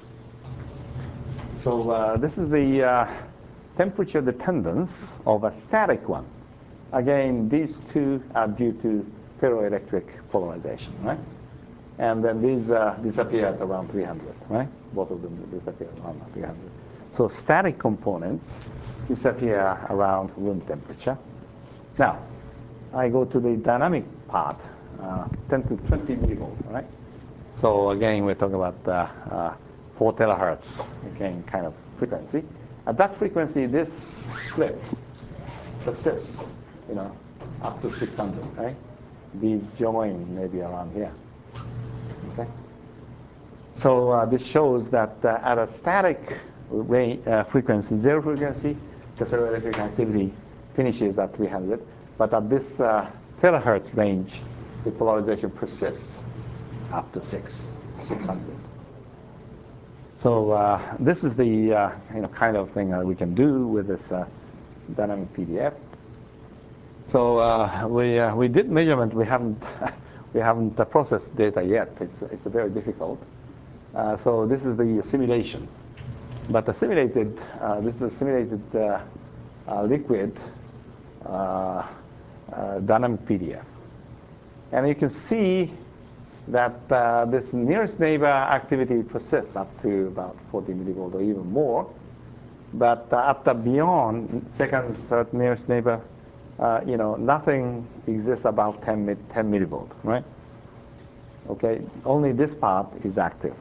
So this is the temperature dependence of a static one. Again, these two are due to ferroelectric polarization, right? And then these disappear at around 300, right? Both of them disappear around 300. So static components disappear around room temperature. Now, I go to the dynamic part, 10 to 20 millivolt, right? So again, we're talking about 4 terahertz, again, kind of frequency. At that frequency, this split persists, up to 600, right? These join maybe around here. Okay. So this shows that at a static frequency, zero frequency, the ferroelectric activity finishes at 300. But at this terahertz range, the polarization persists up to 600. So this is the kind of thing we can do with this dynamic PDF. So we did measurement. We haven't processed data yet. It's very difficult. So this is the simulation. But the simulated this is a simulated liquid dynamic PDF, and you can see that this nearest neighbor activity persists up to about 40 millivolt or even more. But at the beyond second, third nearest neighbor, nothing exists about 10 millivolt, right? Okay, only this part is active.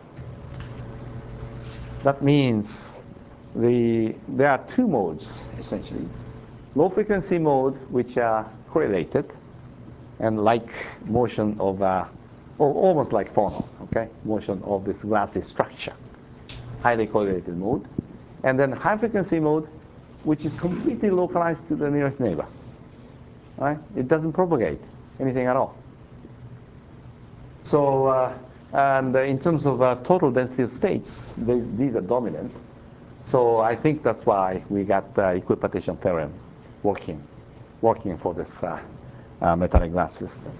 That means there are two modes essentially: low frequency mode, which are correlated and like motion of almost like phonon, okay, motion of this glassy structure, highly correlated mode, and then high frequency mode, which is completely localized to the nearest neighbor. Right? It doesn't propagate anything at all. So, and in terms of total density of states, these are dominant. So I think that's why we got the equipartition theorem working for this metallic glass system.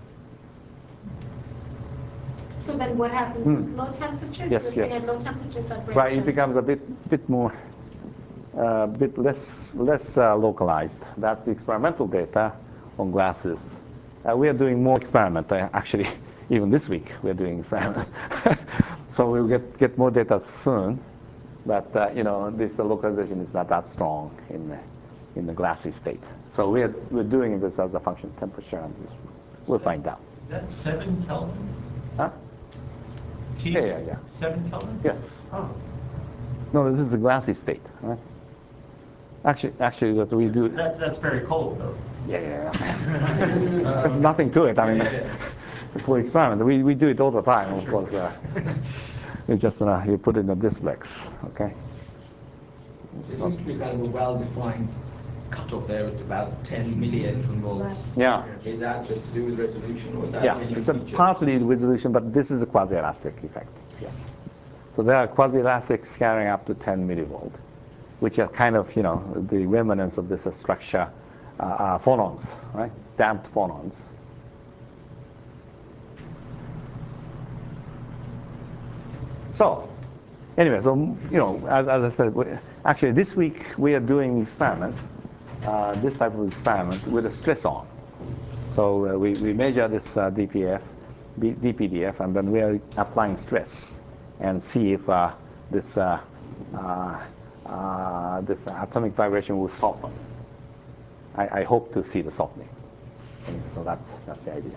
So then what happens with low temperatures? Yes, You're yes. saying at low temperatures that breaks Right, it down. becomes a bit more, bit less localized. That's the experimental data on glasses. We are doing more experiment. Actually, even this week we're doing experiment. So we'll get more data soon. But this localization is not that strong in the glassy state. So we're doing this as a function of temperature, and we'll find out. Is that 7 Kelvin? Huh? T? Yeah. 7 Kelvin? Yes. Oh. No, this is the glassy state, right? Actually, what we do. That's very cold, though. Yeah. There's nothing to it. I mean, for experiment, we do it all the time. Of course, it's just you put it in a displex, okay? There seems to be kind of a well-defined cutoff there at about 10 millielectron volts. Yeah. Is that just to do with resolution, or is that Yeah, any it's feature? partly resolution, but this is a quasi-elastic effect. Yes. So there are quasi-elastic scattering up to 10 millivolt, which are kind of the remnants of this structure, phonons, right? Damped phonons. So, anyway, so as I said, actually this week we are doing experiment, this type of experiment with a stress on. So we measure this DPDF, and then we are applying stress and see if this atomic vibration will soften. I hope to see the softening. Anyway, so that's the idea.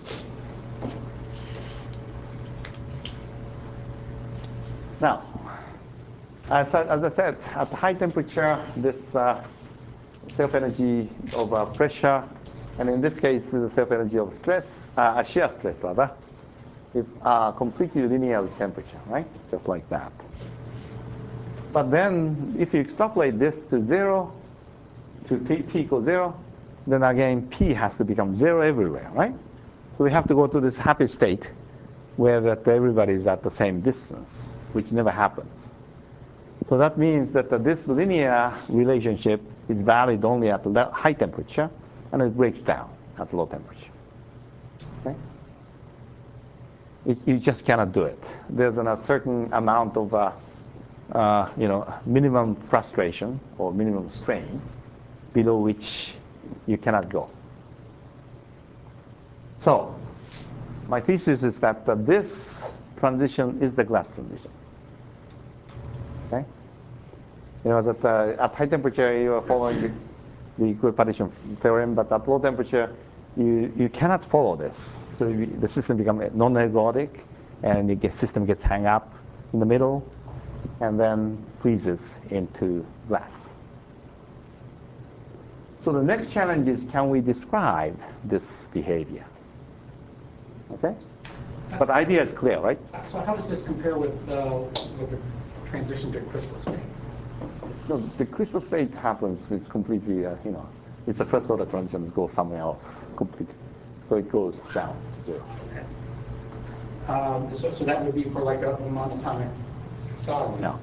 Now, as I said, at high temperature, this self-energy of pressure, and in this case, the self-energy of stress, shear stress rather, is completely linear with temperature, right? Just like that. But then, if you extrapolate this to 0, to t equals 0, then again, P has to become 0 everywhere, right? So we have to go to this happy state where that everybody is at the same distance, which never happens. So that means that this linear relationship is valid only at high temperature, and it breaks down at low temperature. Okay? You just cannot do it. There's a certain amount of minimum frustration or minimum strain below which you cannot go. So my thesis is that this transition is the glass transition. Okay? That at high temperature you are following the equipartition theorem, but at low temperature you cannot follow this. So the system becomes non-ergodic, and the system gets hung up in the middle, and then freezes into glass. So the next challenge is, can we describe this behavior? Okay? But the idea is clear, right? So how does this compare with the transition to crystal state? No, the crystal state happens, it's completely, it's a first order transition, it goes somewhere else completely. So it goes down to 0. So that would be for like a monatomic solid. No.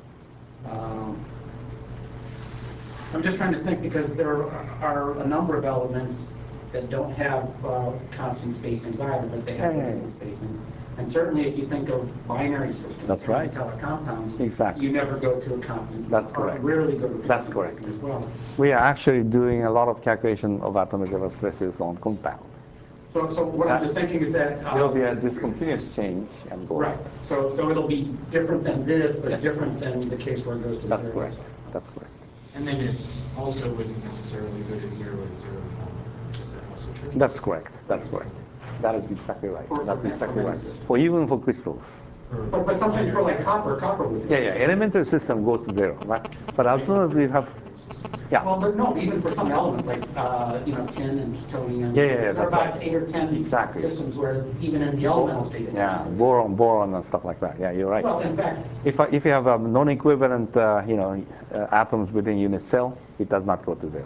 I'm just trying to think because there are a number of elements that don't have constant spacings either, but they have variable spacings. And certainly if you think of binary systems, That's right. metallic compounds, Exactly. you never go to a constant. That's or correct. Rarely go to a constant That's correct. spacing as well. We are actually doing a lot of calculation of atomic level stresses on compound. So what I'm just thinking is that There will be a discontinuous change and go. right. So it'll be different than this, but Yes. different than the case where it goes to the That's zero. correct. That's correct. And then it also wouldn't necessarily go to 0 at 0. Is that also true? That's correct. That's correct. That is exactly right. For- That's for exactly right. systems. Or even for crystals. But something for like copper would be. Yeah, elementary system goes to 0, right? But as soon as we have, Well, but no, even for some elements like, tin and plutonium. Yeah, There are that's about right. 8 or 10 Exactly. systems where even in the elemental state. it yeah, doesn't. boron and stuff like that. Yeah, you're right. Well, in fact, If you have non-equivalent, atoms within unit cell, it does not go to 0.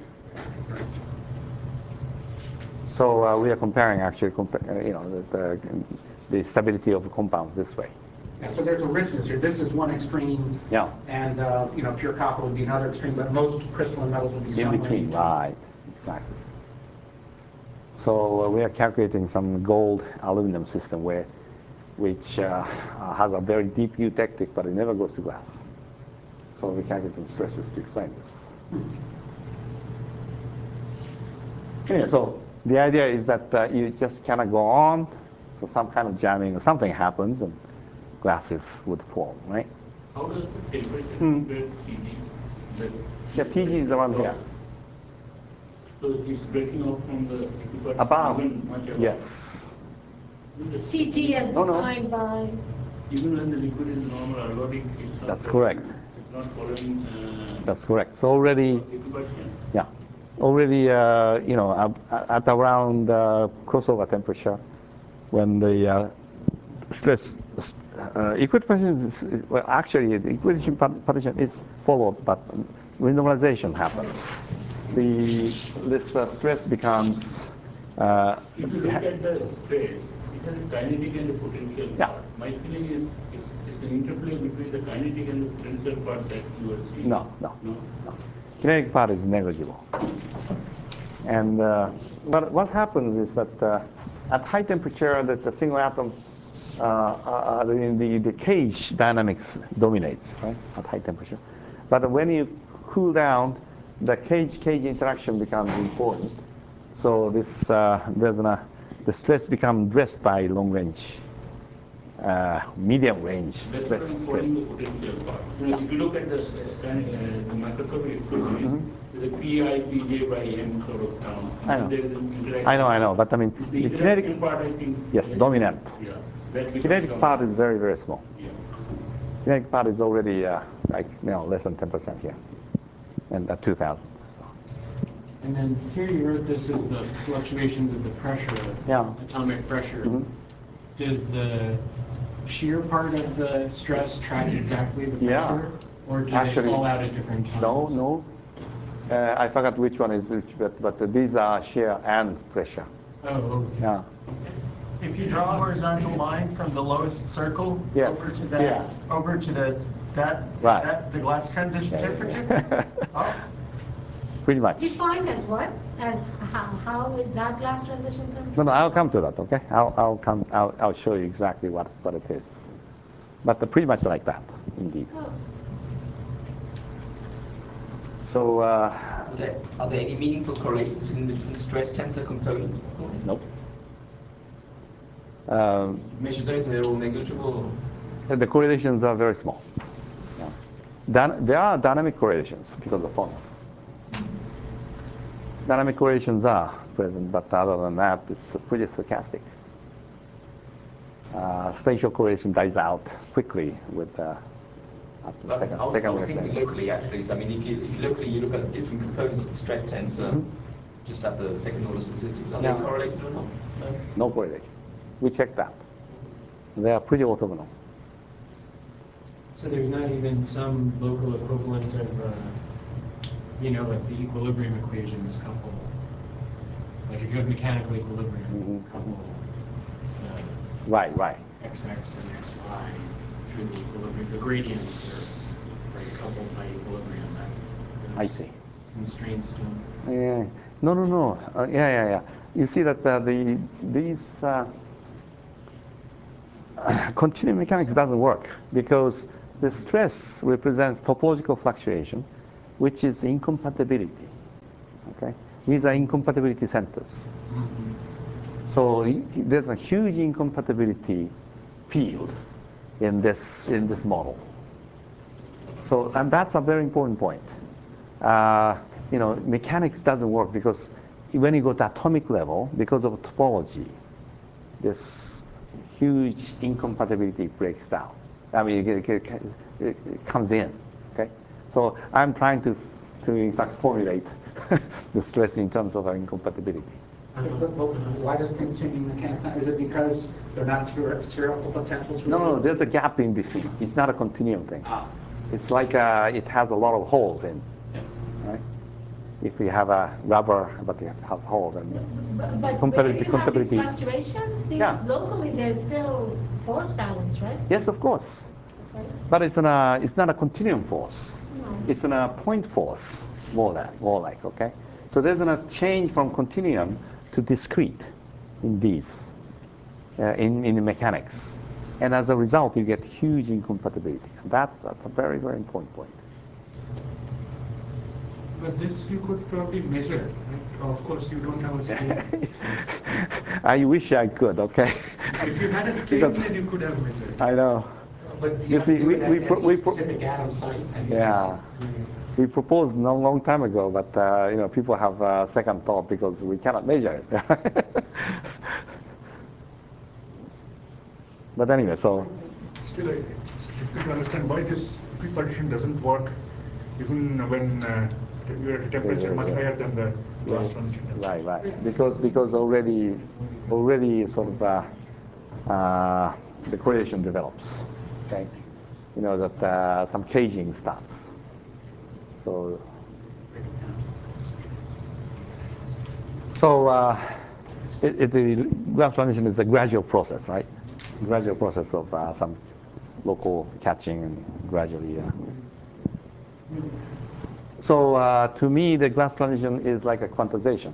So we are comparing actually, the stability of compounds this way. yeah, so there's a richness here. This is one extreme. Yeah. And, pure copper would be another extreme, but most crystalline metals would be In somewhere between, right? Exactly. So we are calculating some gold aluminum system which has a very deep eutectic, but it never goes to glass. So we're calculating stresses to explain this. Anyway, so the idea is that you just cannot go on, so some kind of jamming or something happens and glasses would form, right? How does the temperature compare TG? Yeah, TG is around here. So it's breaking off from the equipment Above, even much above. yes. TT as No, no. defined by, Even when the liquid is normal aerobic, it's not That's following- correct. It's not following That's correct. So already, liquefaction. yeah, already, at around crossover temperature, when the stress equilibrium well, actually the equilibrium partition is followed, but renormalization happens. This stress becomes. If you look at the stress, it has a kinetic and a potential Yeah. part. My feeling is it's an interplay between the kinetic and the potential part that you are seeing. No. Kinetic part is negligible. And what happens is that at high temperature, the single atom the cage dynamics dominates, right, at high temperature. But when you cool down, the cage interaction becomes important. So the stress becomes dressed by long range, medium range That's stress. what I'm calling the potential part. If you look at the microscopic equation, the pi, pj by m sort of term. I know. There is an interaction. I know, but I mean, The the interaction kinetic, part, I think. yes, dominant. Yeah. That becomes Kinetic part dominant. is very, very small. Yeah. Kinetic part is already less than 10% here, and at 2,000. And then here you wrote this as the fluctuations of the pressure, Yeah. atomic pressure. Mhm. Does the shear part of the stress track exactly the Yeah. pressure? Or do Actually, they fall out at different times? No. I forgot which one is which, but these are shear and pressure. Oh, okay. Yeah. If you draw a horizontal line from the lowest circle Yes, over to that, yeah. over to that, Right. the glass transition temperature. Oh, Pretty much. defined as what? As how is that glass transition temperature? No, I'll come to that. Okay, I'll show you exactly what it is. But pretty much like that, indeed. Oh. So Are there any meaningful correlations between the different stress tensor components? nope. Measure those and they're all negligible? The correlations are very small. Yeah. There are dynamic correlations because of phonon. Dynamic correlations are present, but other than that, it's pretty stochastic. Spatial correlation dies out quickly with up to But second I was wave thinking length. locally actually. So I mean, if you locally you look at the different components of the stress tensor, just at the second order statistics, are Yeah. they correlated or not? No. No correlation. We checked that. They are pretty orthogonal. So there's not even some local equivalent of, like the equilibrium equations couple. Like if you have mechanical equilibrium, couple Right, right. xx and xy through the equilibrium, the gradients are right, coupled by equilibrium. I see. Constraints don't. Yeah. No, no, no. Yeah. You see that these continuum mechanics doesn't work because the stress represents topological fluctuation, which is incompatibility. Okay, these are incompatibility centers. So there's a huge incompatibility field in this model. So, and that's a very important point. Mechanics doesn't work because when you go to atomic level, because of topology, this huge incompatibility breaks down. I mean, it comes in. Okay, so I'm trying to in fact formulate the stress in terms of incompatibility. But why does continuum mechanics not? Is it because they're not spherical potentials? No, there's a gap in between. It's not a continuum thing. It's like it has a lot of holes in, right? If we have a rubber, but it has holes, and But when you have these fluctuations, locally there's still force balance, right? Yes, of course. Right. But it's not a continuum force. No. It's a point force, more like, okay? So there's a change from continuum to discrete in these, in the mechanics. And as a result, you get huge incompatibility. That's a very, very important point. But this you could probably measure, right? Of course, you don't have a scale. I wish I could, okay? If you had a scale, then you could have measured. I know. But You see, we specific atom site. Yeah. We proposed a long time ago, but people have second thought because we cannot measure it. But anyway, so. Still, I still understand why this equipartition doesn't work even when you're at a temperature much higher than the glass transition. Right. Because already sort of the correlation develops. Okay. That some caging starts. So the glass transition is a gradual process, right? Gradual process of some local catching and gradually. So to me, the glass transition is like a quantization.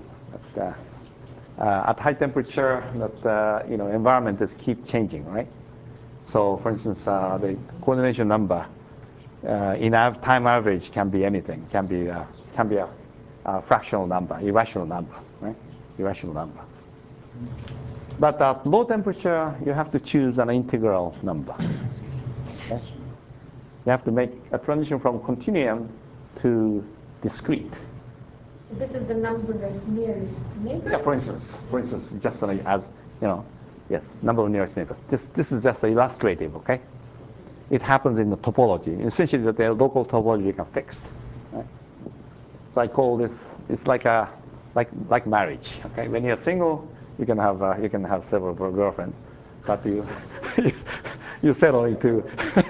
At high temperature, that environment is keep changing, right? So, for instance, the coordination number in time average can be anything. Can be a fractional number, irrational number, right? Irrational number. But at low temperature, you have to choose an integral number. Okay? You have to make a transition from continuum to discrete. So this is the number of nearest neighbors? Yeah, for instance, just as yes, number of nearest neighbors. This is just illustrative, okay? It happens in the topology. Essentially, the local topology becomes fixed. Right? So I call this. It's like marriage. Okay, when you're single, you can have several girlfriends, but you settle into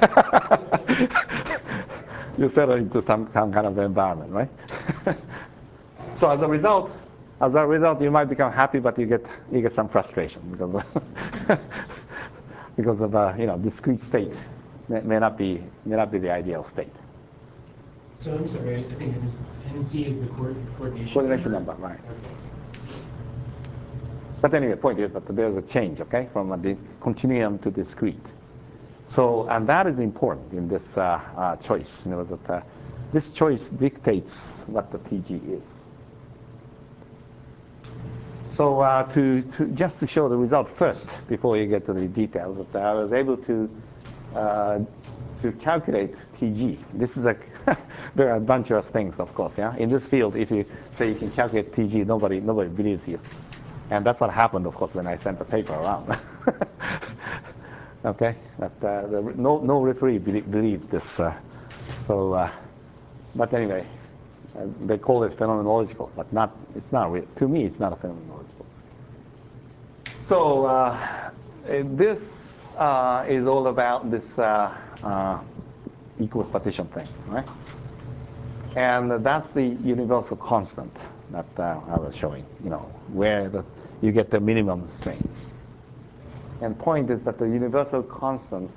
some kind of environment, right? So as a result, you might become happy, but you get some frustration because of discrete state may not be the ideal state. So I'm sorry, I think NC is the coordination number, right? But anyway, the point is that there's a change, okay, from the continuum to discrete. So, and that is important in this choice. This choice dictates what the TG is. So just to show the result first, before you get to the details, that I was able to calculate TG. This is very adventurous things, of course. Yeah, in this field, if you say you can calculate TG, nobody believes you, and that's what happened, of course, when I sent the paper around. Okay, no referee believed this. But anyway. They call it phenomenological, but it's not real. To me, it's not a phenomenological. So this is all about this equipartition thing, right? And that's the universal constant that I was showing, where you get the minimum strain. And point is that the universal constant,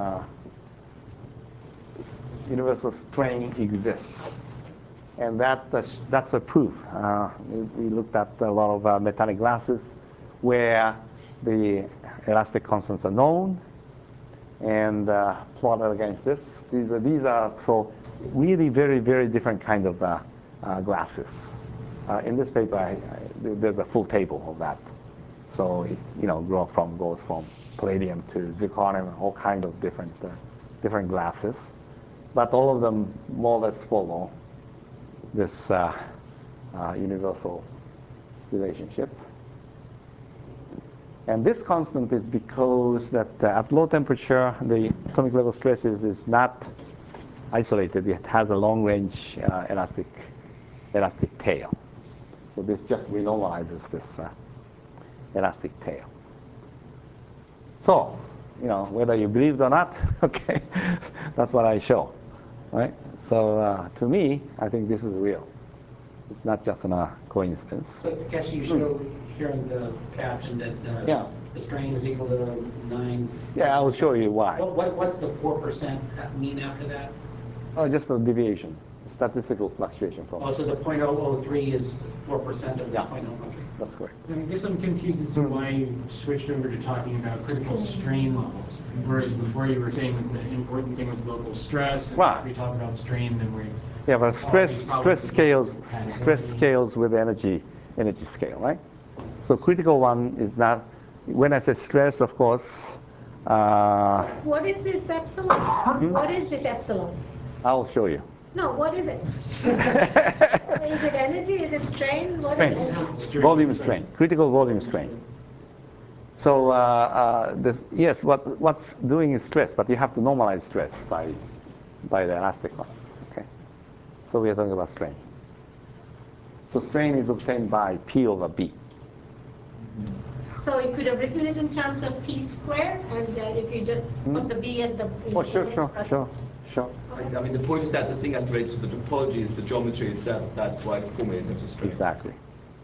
universal strain exists. And that's a proof. We looked at a lot of metallic glasses where the elastic constants are known and plotted against this. These are so really very, very different kind of glasses. In this paper, there's a full table of that. So it goes from palladium to zirconium, all kinds of different glasses. But all of them more or less follow this universal relationship. And this constant is because that at low temperature, the atomic level stress is not isolated. It has a long-range elastic tail. So this just renormalizes this elastic tail. So, whether you believe it or not, okay, that's what I show, right? So to me, I think this is real. It's not just a coincidence. So Takeshi, you show here in the caption that the strain is equal to 9. Yeah, I will show you why. What's the 4% mean after that? Oh, just a deviation, statistical fluctuation from. Oh, so the 0.003 is 4% of the 0.003. That's correct. I guess I'm confused as to why you switched over to talking about critical strain levels, whereas before you were saying that the important thing was local stress. And Right. if we talk about strain, then we. Yeah, but stress scales with energy scale, right? So critical one is not. When I say stress, of course. What is this epsilon? What is this epsilon? I'll show you. No, what is it? Is it energy? Is it strain? What is it? Volume strain, critical volume strain. So yes, what's doing is stress, but you have to normalize stress by the elastic constant. Okay, so we are talking about strain. So strain is obtained by P over B. So you could have written it in terms of P squared, and if you just put the B at the. Oh, sure. I mean, the point is that the thing that's related to the topology is the geometry itself. That's why it's formulated into strain. Exactly.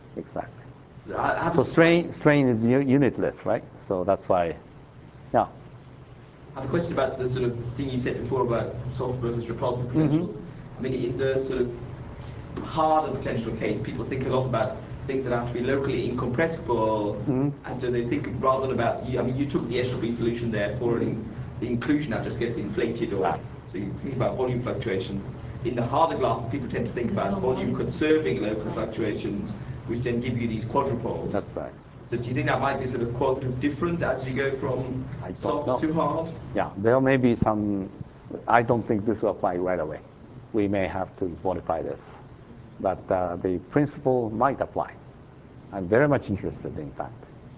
So strain is unitless, right? So that's why, yeah. I have a question about the sort of thing you said before about soft versus repulsive potentials. I mean, in the sort of harder potential case, people think a lot about things that have to be locally incompressible, and so they think rather than about, you took the Eshelby solution there for the inclusion that just gets inflated, or so you think about volume fluctuations. In the harder glasses, people tend to think about volume conserving local fluctuations, which then give you these quadrupoles. That's right. So do you think that might be sort of qualitative difference as you go from soft to hard? Yeah, there may be some. I don't think this will apply right away. We may have to modify this, but the principle might apply. I'm very much interested, in fact.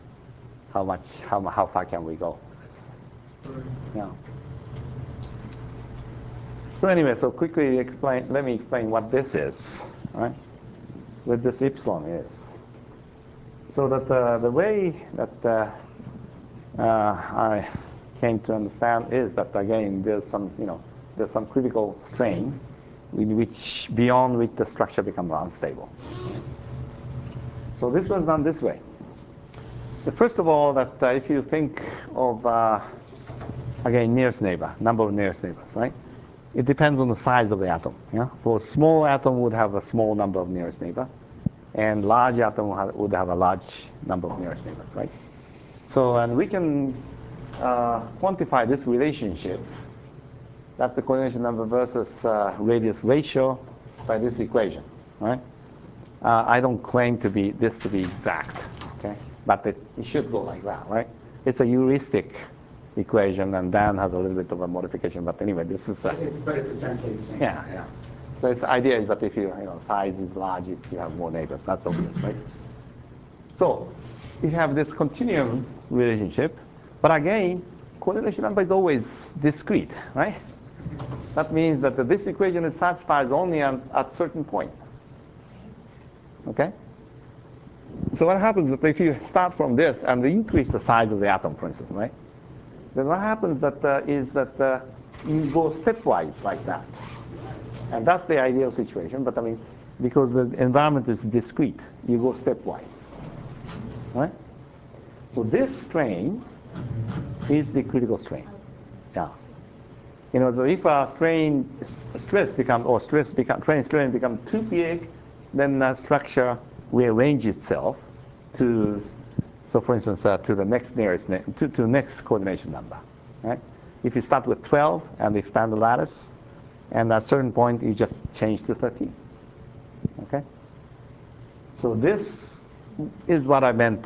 How far can we go? Yeah. So anyway, so quickly let me explain what this is, right? What this epsilon is. So that the way that I came to understand is that again there's some critical strain, beyond which the structure becomes unstable. So this was done this way. First of all, that if you think of again nearest neighbor, number of nearest neighbors, right? It depends on the size of the atom. Yeah. For a small atom would have a small number of nearest neighbor, and large atom would have a large number of nearest neighbors, right? So and we can quantify this relationship. That's the coordination number versus radius ratio by this equation, right? I don't claim this to be exact, okay? But it should go like that, right? It's a heuristic equation, and Dan has a little bit of a modification. But anyway, this is. But it's essentially the same. Yeah. So the idea is that if size is large, you have more neighbors. That's obvious, right? So you have this continuum relationship, but again, coordination number is always discrete, right? That means that this equation is satisfied only at certain point. Okay? So what happens is that if you start from this and you increase the size of the atom, for instance, right? Then what happens is that you go stepwise like that. And that's the ideal situation. But I mean, because the environment is discrete. You go stepwise, right? So this strain is the critical strain. Yeah. So if a strain strain become too big, then the structure will arrange itself to, so for instance, to the next nearest to the next coordination number, right? If you start with 12 and expand the lattice, and at a certain point you just change to 13. Okay. So this is what I meant,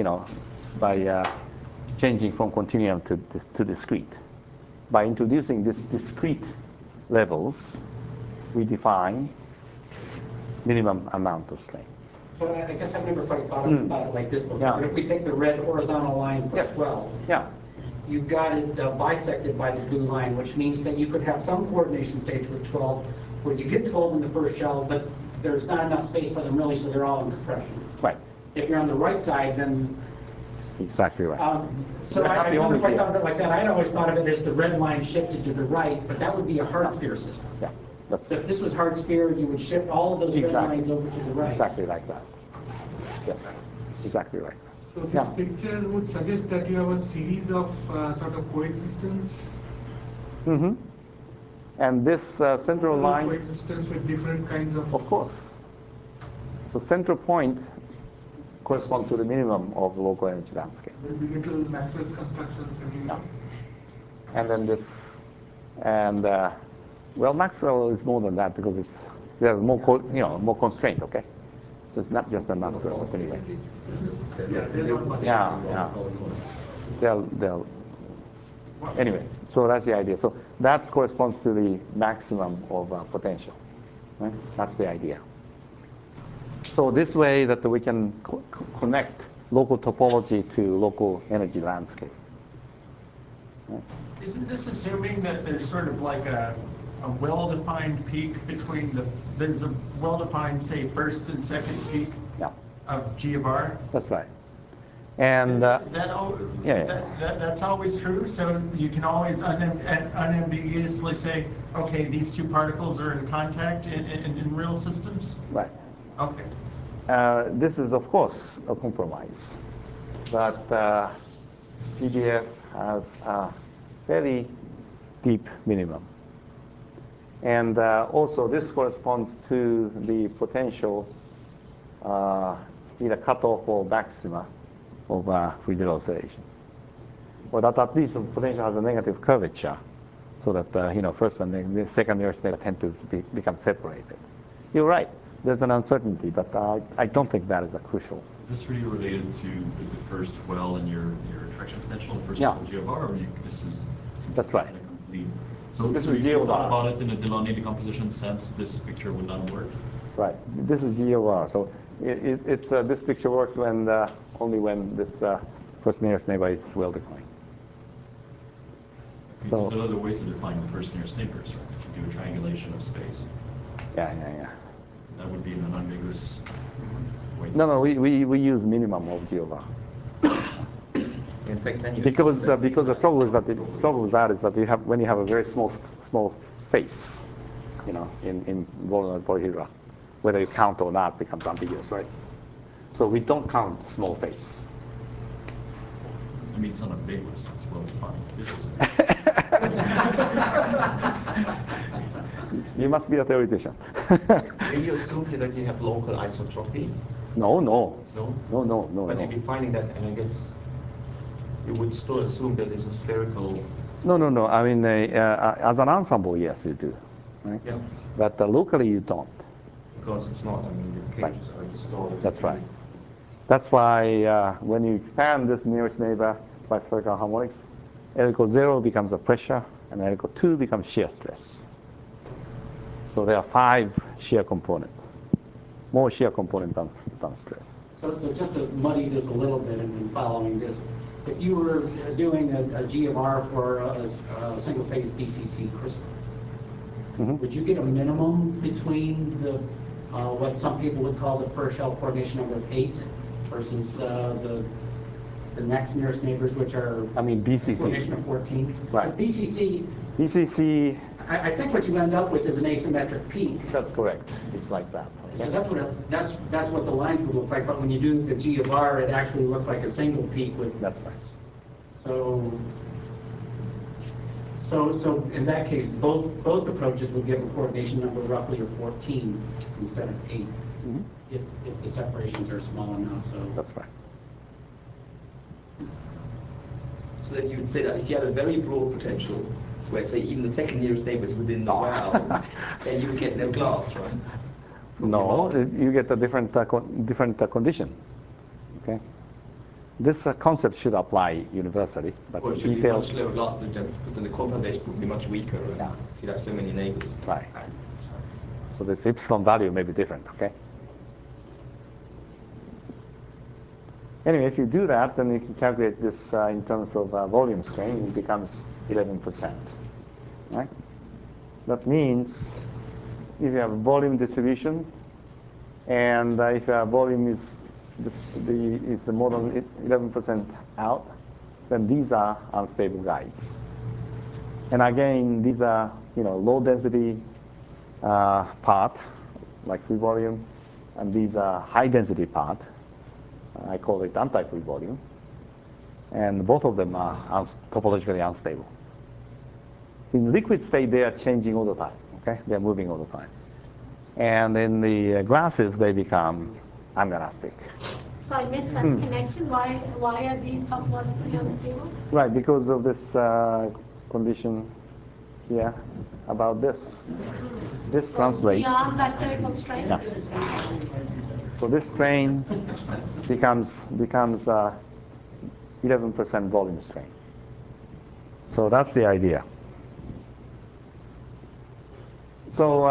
by changing from continuum to discrete. By introducing this discrete levels, we define minimum amount of strain. So I guess I've never quite thought about it like this before. Yeah. If we take the red horizontal line for Yes. 12, Yeah. you've got it bisected by the blue line, which means that you could have some coordination stage with 12 where you get 12 in the first shell, but there's not enough space for them really, so they're all in compression. Right. If you're on the right side, then Exactly right. so That's I the never only quite thing. thought of it like that. I'd always thought of it as the red line shifted to the right, but that would be a hard sphere system. Yeah. That's So if this was hard sphere, you would shift all of those red Exactly. lines over to the right. exactly like that. Yes. Exactly right. So this Yeah. picture would suggest that you have a series of sort of coexistence. Mm-hmm. And this central line, Coexistence with different kinds of. of course. So central point corresponds to the minimum of the local energy landscape. When we get to Maxwell's constructions, Yeah. And then this, and well, Maxwell is more than that because there's more, more constraint. Okay, so it's not just a Maxwell, but anyway. Yeah, they're not much. Yeah. They'll. Anyway, so that's the idea. So that corresponds to the maximum of potential. Right? That's the idea. So this way that we can connect local topology to local energy landscape. Right? Isn't this assuming that there's sort of like a well-defined peak between there's a well-defined, say, first and second peak Yeah, of G of R? that's right. And Is that, yeah. that's always true? So you can always unambiguously say, okay, these two particles are in contact in real systems? right. Okay. This is, of course, a compromise. But PDF has a very deep minimum. And also, this corresponds to the potential either cutoff or maxima of Friedel oscillation. Or that at least the potential has a negative curvature, so that first and the second nearest neighbor tend to become separated. You're right. There's an uncertainty, but I don't think that is a crucial. Is this really related to the first well and your attraction potential, the first Yeah. well GFR, or this is That's right. a complete? So This if is you GFR. thought about it in a Delaunay decomposition sense, this picture would not work. Right. This is GOR. So this picture works when only when this first nearest neighbor is well defined. So There are other ways to define the first nearest neighbors, right? You can do a triangulation of space. yeah. That would be an unambiguous way. No, we use minimum of GOR. In fact, then you Because the trouble with that is that when you have a very small face, in vulnerable polyhedra, whether you count or not becomes ambiguous, right? So we don't count small face. I mean, it's not ambiguous, it's well defined. This is. You must be a theoretician. Will you assume here that you have local isotropy? No. No? No. But you're defining that, and I guess you would still assume that it's a spherical. No. I mean, as an ensemble, yes, you do. Right? Yeah. But locally, you don't. Because it's not, your cages are distorted. That's right. That's why when you expand this nearest neighbor by spherical harmonics, L equals 0 becomes a pressure, and L equals 2 becomes shear stress. So there are 5 shear components, more shear component than stress. So just to muddy this a little bit and following this, if you were doing a G of R for a single-phase BCC crystal, would you get a minimum between the what some people would call the first shell coordination number of 8 versus the the next nearest neighbors, which are I mean BCC. coordination of 14. Right. So BCC, BCC, I think what you end up with is an asymmetric peak. that's correct. It's like that. So Okay? that's what the line would look like, but when you do the G of R, it actually looks like a single peak with. That's right. So in that case, both approaches would give a coordination number roughly of 14 instead of 8, if the separations are small enough. So That's right. So then you would say that if you had a very broad potential, where say even the second nearest neighbor is within the wow, then you would get no glass, right? No, you get a different condition. Okay. This concept should apply universally, but Well, it should be details. much lower glass than because then the quantization would be much weaker, and Yeah. you'd have so many neighbors. Right. So this epsilon value may be different. Okay. Anyway, if you do that, then you can calculate this in terms of volume strain. It becomes 11%. Right? That means if you have volume distribution, and if your volume is more than 11% out, then these are unstable guys. And again, these are low density part, like free volume, and these are high density part. I call it anti-free volume. And both of them are topologically unstable. So in liquid state, they are changing all the time. Okay, they're moving all the time. And in the glasses, they become anelastic. So I missed that connection. Why are these topologically unstable? Right, because of this condition here about this. This translates. Beyond that critical strain? Yes. So this strain becomes 11% volume strain. So that's the idea. So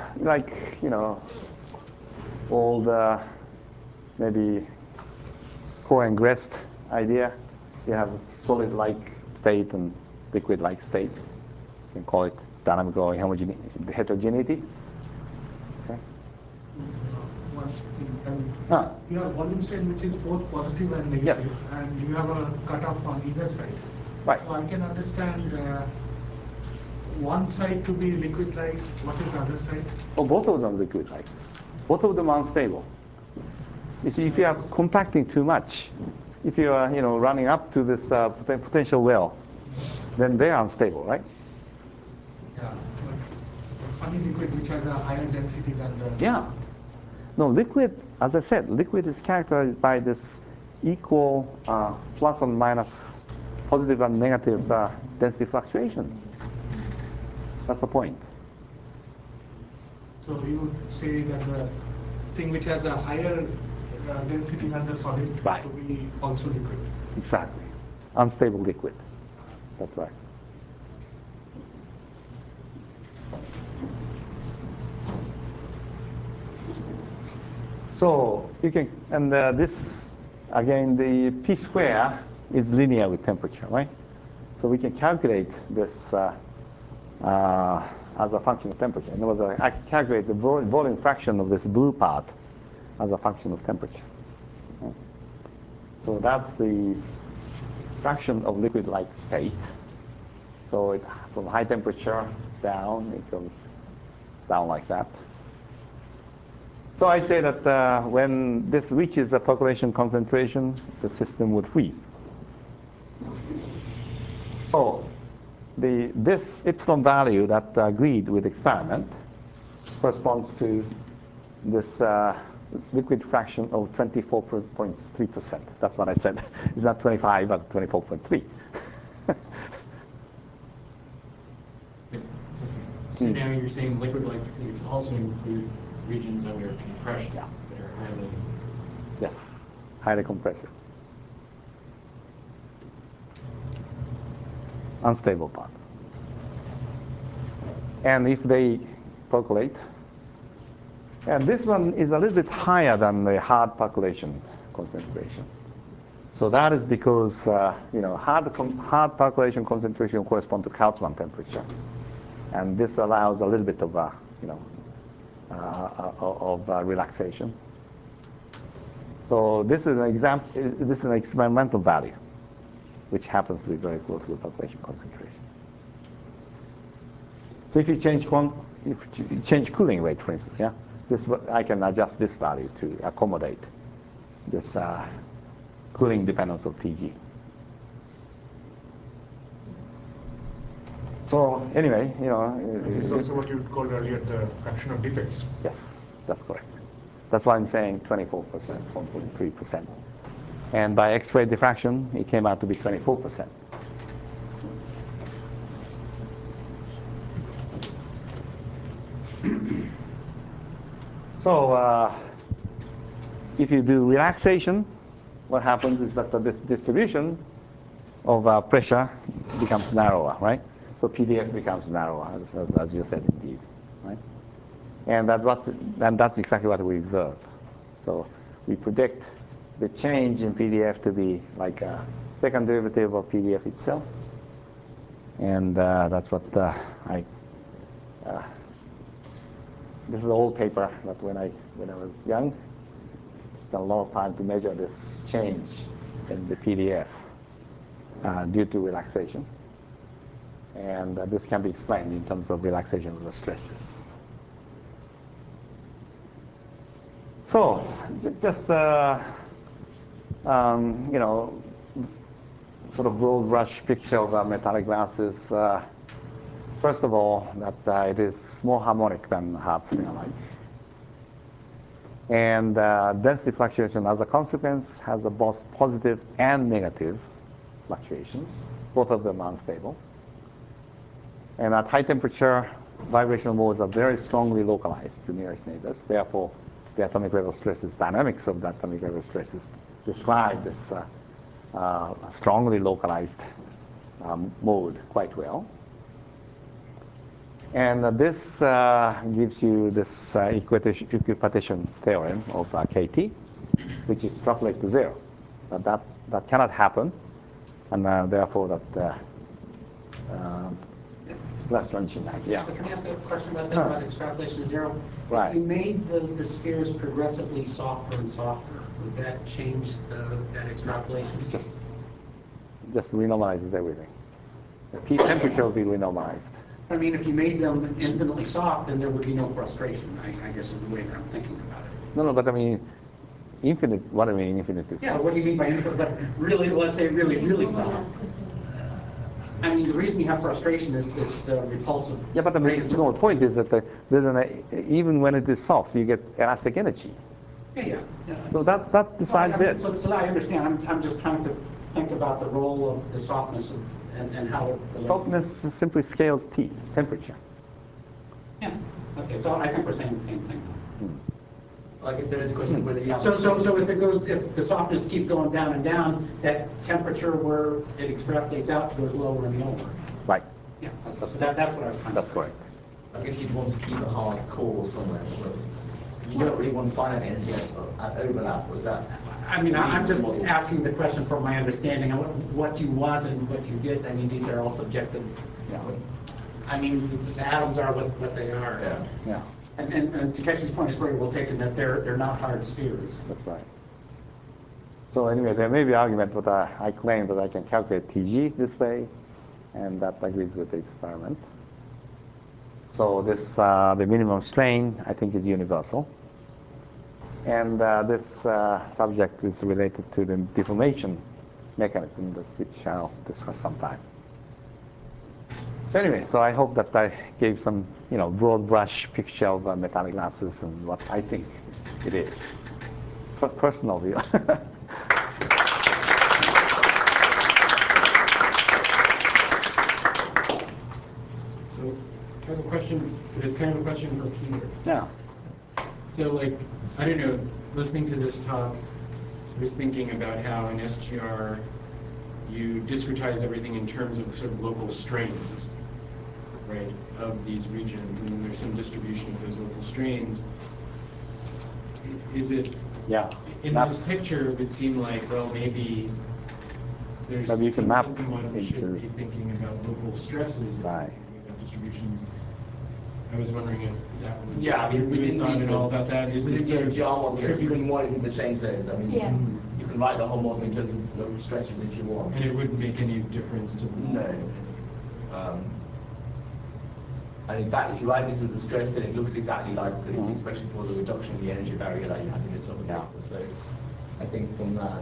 old maybe Cohen-Grest idea. You have solid-like state and liquid-like state. You can call it dynamical heterogeneity. Okay. You have volume strain which is both positive and negative, Yes. and you have a cutoff on either side. Right. So I can understand one side to be liquid-like. What is the other side? Oh, both of them liquid-like. Both of them are unstable. You see, if you are compacting too much, if you are running up to this potential well, then they are unstable, right? Yeah. But funny liquid which has a higher density than the. Yeah. No, liquid, as I said, liquid is characterized by this equal plus and minus positive and negative density fluctuations. That's the point. So you would say that the thing which has a higher density than the solid Right. to be also liquid. Exactly. Unstable liquid. That's right. So you can, and this, again, the p square is linear with temperature, right? So we can calculate this as a function of temperature. In other words, I calculate the volume fraction of this blue part as a function of temperature. Okay? So that's the fraction of liquid-like state. So from high temperature down, it goes down like that. So I say that when this reaches a percolation concentration, the system would freeze. So this epsilon value that agreed with experiment corresponds to this liquid fraction of 24.3%. That's what I said. It's not 25, but 24.3. So now you're saying liquid-like states also include regions under compression that are highly. Yes, highly compressive. Unstable part. And if they percolate, and this one is a little bit higher than the hard percolation concentration. So that is because hard percolation concentration corresponds to Kaufman temperature, and this allows a little bit of relaxation. So this is an example. This is an experimental value, which happens to be very close to the population concentration. So if you change cooling rate, for instance, yeah, I can adjust this value to accommodate this cooling dependence of TG. So anyway, This is also what you called earlier the fraction of defects. Yes, that's correct. That's why I'm saying 24%, 1.3%. And by X-ray diffraction, it came out to be 24%. So if you do relaxation, what happens is that this distribution of pressure becomes narrower, right? So PDF becomes narrower, as you said, indeed, right? And that's exactly what we observe. So we predict the change in PDF to be like a second derivative of PDF itself. And that's what this is an old paper that when I was young, spent a lot of time to measure this change in the PDF due to relaxation. And this can be explained in terms of relaxation of the stresses. So just sort of broad brush picture of metallic glasses. First of all, that it is more harmonic than hard sphere light. And density fluctuation as a consequence has both positive and negative fluctuations. Both of them are unstable. And at high temperature, vibrational modes are very strongly localized to nearest neighbors. Therefore, the atomic level stresses, dynamics of the atomic level stresses describe this strongly localized mode quite well. And this gives you this equipartition theorem of KT, which extrapolates to 0. But that cannot happen, and therefore that less transition. Yeah. So can I ask a question about that, about extrapolation to 0? Right. If you made the spheres progressively softer and softer, would that change that extrapolation? It's just renormalizes everything. The T temperature will be renormalized. I mean, if you made them infinitely soft, then there would be no frustration, I guess is the way that I'm thinking about it. No, but I mean, infinite, what do you mean infinite? Yeah, what do you mean by infinite? But really, let's say really, really soft. I mean, the reason you have frustration is the repulsive. Yeah, but the point is that even when it is soft, you get elastic energy. Yeah. So that decides this. So I understand. I'm just trying to think about the role of the softness and how it relates. Softness simply scales T, temperature. Yeah. Okay, so I think we're saying the same thing. I guess there is a question of whether you have... So if the softness keeps going down and down, that temperature where it extrapolates out goes lower and lower. Right. Yeah. So that's what I was trying to say. That's correct. I guess you'd want to keep a hard core somewhere, but you don't really want finite energy at overlap, was that? I mean, I'm just asking the question from my understanding of what you want and what you get. I mean, these are all subjective. Yeah. I mean, the atoms are what they are. Yeah. And Takeshi's point is very well taken that they're not hard spheres. That's right. So anyway, there may be argument, but I claim that I can calculate TG this way, and that agrees with the experiment. So this, the minimum strain, I think, is universal. And this subject is related to the deformation mechanism, which I'll discuss sometime. So anyway, so I hope that I gave some, broad brush picture of metallic glasses and what I think it is. Personal view. So I have a question, but it's kind of a question for Peter. Yeah. So I don't know, listening to this talk, I was thinking about how in SGR you discretize everything in terms of sort of local strains, right, of these regions, and then there's some distribution of those local strains. Is it, in this picture, it would seem like, well, maybe there's some sense in what we should be thinking about local stresses, about distributions. I was wondering if that was. Yeah, I mean, we within thought at all about that. Is within it the sort of SGR model, you tribute- can monitor the change layers. I mean, Yeah. you can write the whole model in terms of local stresses if you want. And it wouldn't make any difference to the No. And in fact, if you write this as the stress, then it looks exactly like the expression for the reduction in the energy barrier that you have in this other paper. So I think from that,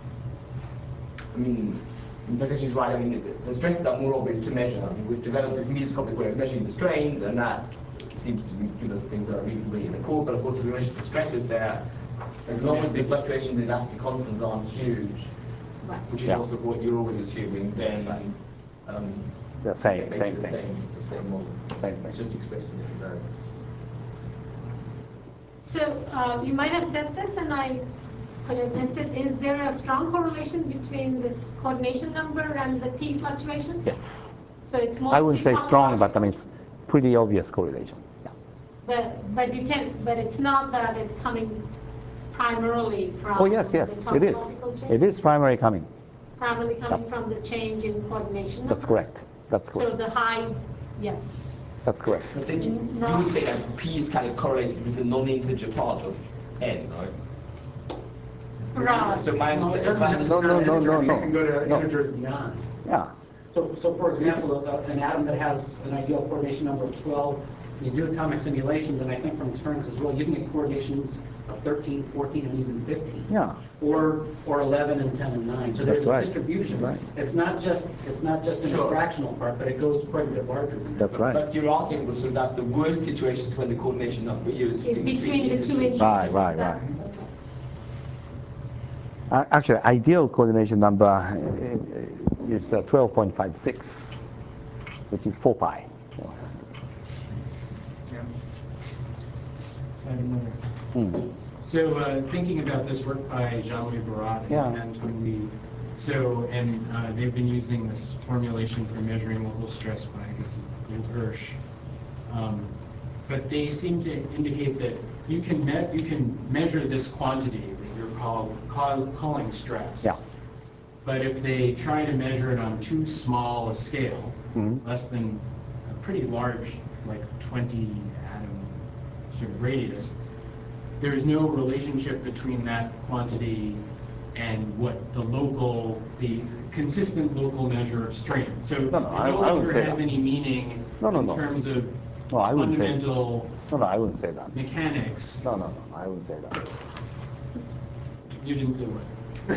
I mean, Takeshi's right. I mean, the stresses are more obvious to measure. I mean, we've developed this mesoscopic way of measuring the strains, and that seems to give us things that are reasonably in accord. But of course, if we measure the stresses there, as long as the fluctuations in elastic constants aren't huge, which is also what you're always assuming, then the same basically thing. the same model. Same thing. It's just expressed in different variables. So you might have said this, and I could have missed it. Is there a strong correlation between this coordination number and the P fluctuations? Yes. So it's mostly I wouldn't say strong, but I mean, it's pretty obvious correlation. Yeah. But you can. But it's not that it's coming primarily from. Oh yes, the it is. topological change? It is primarily coming. Primarily coming from the change in coordination number? That's correct. That's correct. So the high, yes. That's correct. But then you would say that P is kind of correlated with the non-integer part of N, right? Right. So my No, it understanding, doesn't have to be No. It can go to No. integers beyond. Yeah. So for example, an atom that has an ideal coordination number of 12, you do atomic simulations, and I think from experience as well, you can get coordinations of 13, 14, and even 15. Yeah. Or 11 and 10 and 9. So there's That's right. a distribution. Right. It's not just in the fractional part, but it goes quite a bit larger than that. That's right. but your argument was sort of that the worst situations when the coordination number is Is between the two integers. Right. Actually, ideal coordination number is 12.56, which is 4 pi. So thinking about this work by Jean-Louis Barat and Anton Lee, they've been using this formulation for measuring local stress by, I guess, is the Gould-Hirsch. But they seem to indicate that you can measure this quantity that you're calling stress. Yeah. But if they try to measure it on too small a scale, less than a pretty large, like 20 atom sort of radius, there's no relationship between that quantity and what the consistent local measure of strain. So it no longer has any meaning in terms of fundamental I wouldn't say that. mechanics. No, I wouldn't say that. You didn't say what?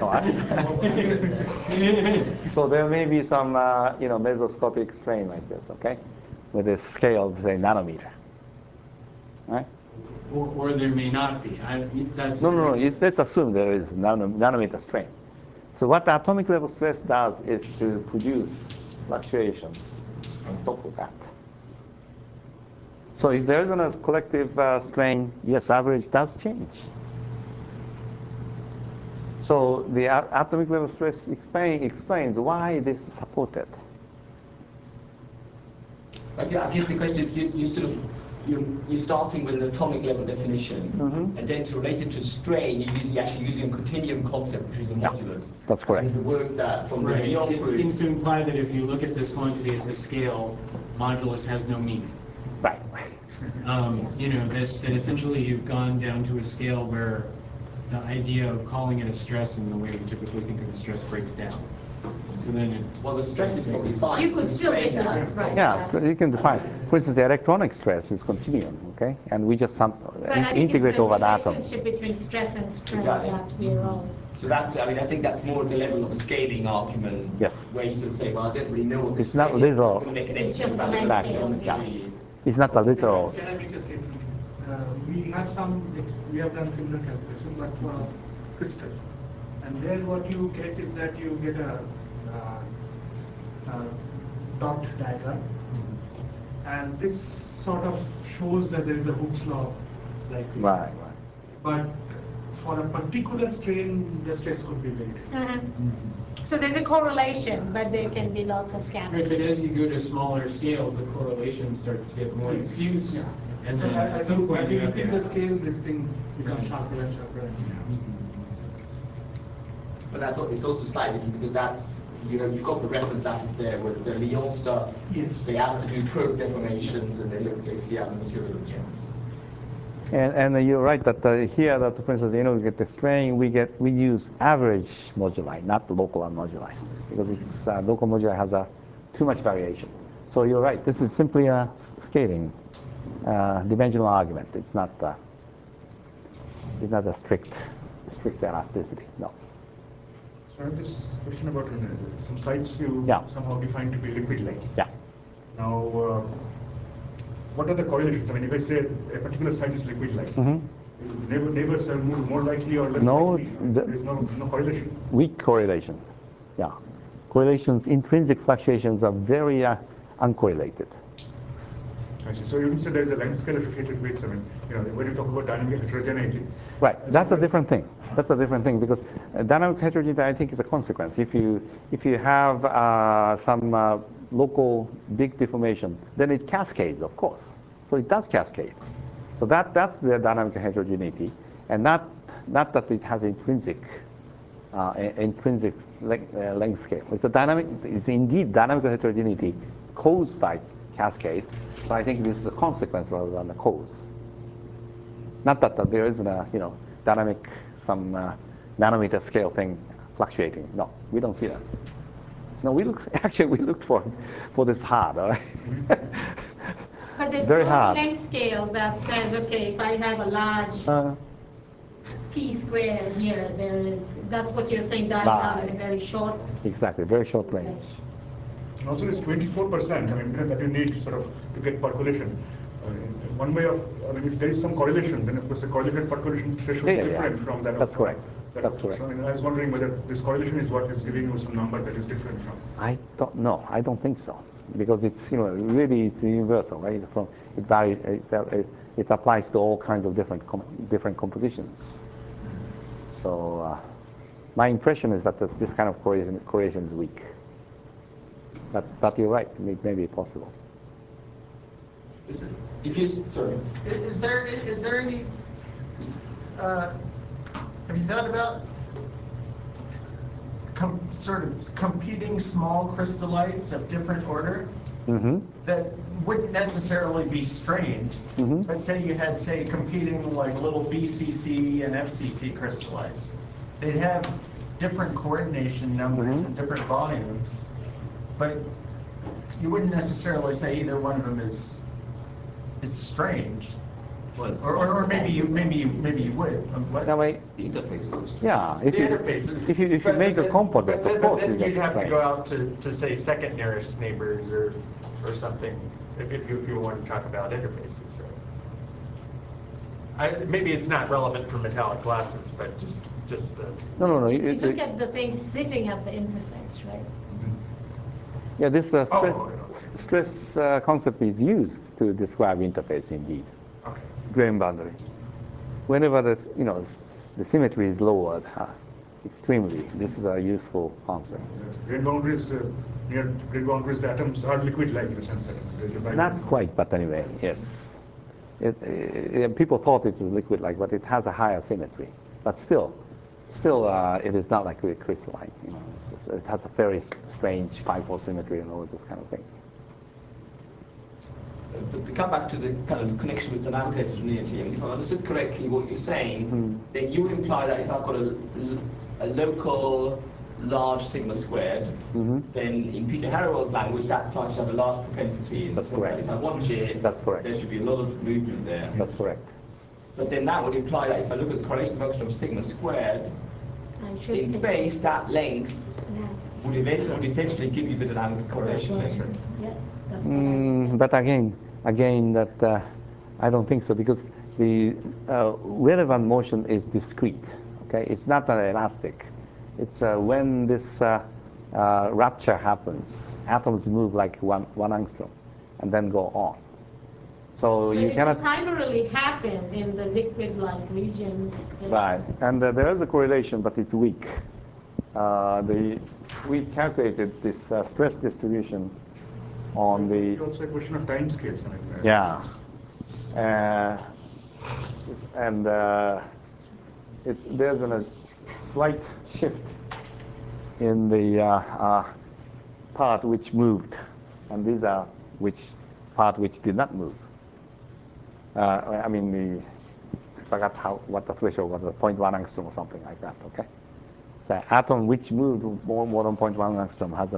No, so there may be some, mesoscopic strain like this, okay, with a scale of, say, nanometer, right? Or there may not be. No. Let's assume there is nanometer strain. So what the atomic level stress does is to produce fluctuations on top of that. So if there isn't a collective strain, yes, average does change. So the atomic level stress explains why this is supported. I guess the question is you're starting with an atomic level definition, and then to relate it to strain, you're actually using a continuum concept, which is a modulus. That's correct. And the work that from the Lyon It seems to imply that if you look at this quantity at this scale, modulus has no meaning. Right. That essentially you've gone down to a scale where the idea of calling it a stress in the way we typically think of a stress breaks down. So then the stress is probably fine. You could still define it, right? Yeah, so you can define. For instance, the electronic stress is continuum, okay, and we just integrate over the atom. But I think it's the relationship between stress and strain Exactly. that we're all. So I think that's more at the level of a scaling argument. Yes. Where you sort of say, well, I don't really know what this It's not is. literal. I'm going to make an It's estimate just a about nice it. scale. Yeah. It's not the literal. Can I make a statement? We have done similar calculation, but for a crystal. And there what you get is that you get a dot diagram. And this sort of shows that there is a Hooke's law. Right. But for a particular strain, the stress could be very different. So there's a correlation, but there can be lots of Right, scattering. but as you go to smaller scales, the correlation starts to get more diffuse. Yeah. And So then at some point as you you have increase the to scale, this thing becomes sharper and sharper. But it's also slightly different because that's you've got the reference lattice there with the Lyon stuff. Yes. They have to do probe deformations and they see how the material is changed. And you're right that here, that for instance, we get the strain, we use average moduli, not the local moduli, because it's local moduli has too much variation. So you're right. This is simply a scaling dimensional argument. It's not a strict elasticity. No. So I have this question about some sites you somehow define to be liquid-like. Yeah. Now, what are the correlations? I mean, if I say a particular site is liquid-like, neighbors are more likely or less likely? There's no correlation? Weak correlation. Yeah. Correlations, intrinsic fluctuations are very uncorrelated. I see. So you would say there is a length scale associated with, I mean, when you talk about dynamic heterogeneity. Right. That's a different thing. That's a different thing because dynamic heterogeneity, I think, is a consequence. If you have some local big deformation, then it cascades, of course. So it does cascade. So that's the dynamic heterogeneity, and not that it has intrinsic length scale. It's indeed dynamic heterogeneity caused by cascade, but I think this is a consequence rather than a cause. Not that there isn't a dynamic some nanometer scale thing fluctuating. No, we don't see that. No, we looked for this hard, all right? But there's Very no hard. length scale that says, okay, if I have a large p squared here, that's what you're saying, dies down in a very short. Exactly, very short range. And also this 24%, I mean, that you need sort of to get percolation. One way of, I mean, if there is some correlation, then of course the correlated percolation threshold is different from that. That's correct. That's correct. So, I mean, I was wondering whether this correlation is what is giving you some number that is different from. I don't know. I don't think so, because it's really it's universal, right? It varies. It applies to all kinds of different compositions. So my impression is that this kind of correlation is weak. But you're right. It may be possible. Is there any? Have you thought about sort of competing small crystallites of different order that wouldn't necessarily be strained, but say you had, competing like little BCC and FCC crystallites. They'd have different coordination numbers and different volumes, but you wouldn't necessarily say either one of them is strange. Or maybe you would. That way, the interfaces. Yeah, the interfaces. If you make a composite, of course then you'd have to strange. go out to say second nearest neighbors or something if you want to talk about interfaces. Right? Maybe it's not relevant for metallic glasses, but just No. You look at the things sitting at the interface, right? Yeah, this stress concept is used to describe interface indeed. Okay. Grain boundary. Whenever the symmetry is lowered extremely, this is a useful concept. Grain boundaries, near grain boundaries, the atoms are liquid-like in the sense that not quite, but anyway, yes. People thought it was liquid-like, but it has a higher symmetry. But still, it is not like crystalline. It has a very strange 5-4 symmetry and all those kind of things. But to come back to the kind of connection with dynamic heterogeneity, I mean, if I understood correctly what you're saying, then you would imply that if I've got a local large sigma squared, then in Peter Harrowell's language, that site should have a large propensity. In That's the sense correct. that if I watch it, That's correct. there should be a lot of movement there. That's correct. But then that would imply that if I look at the correlation function of sigma squared, in space, that length would essentially give you the dynamic correlation length. Yeah, that's what But again, that I don't think so, because the relevant motion is discrete. Okay, it's not an elastic. It's when this rupture happens, atoms move like one angstrom, and then go on. So you cannot. It primarily happen in the liquid-like regions. Right, and there is a correlation, but it's weak. We calculated this stress distribution on the. It's also a question of time scales. Yeah, and there's a slight shift in the part which moved, and these are which part which did not move. I mean, I forgot what the threshold was, 0.1 angstrom or something like that. Okay, the atom which moved more than 0.1 angstrom has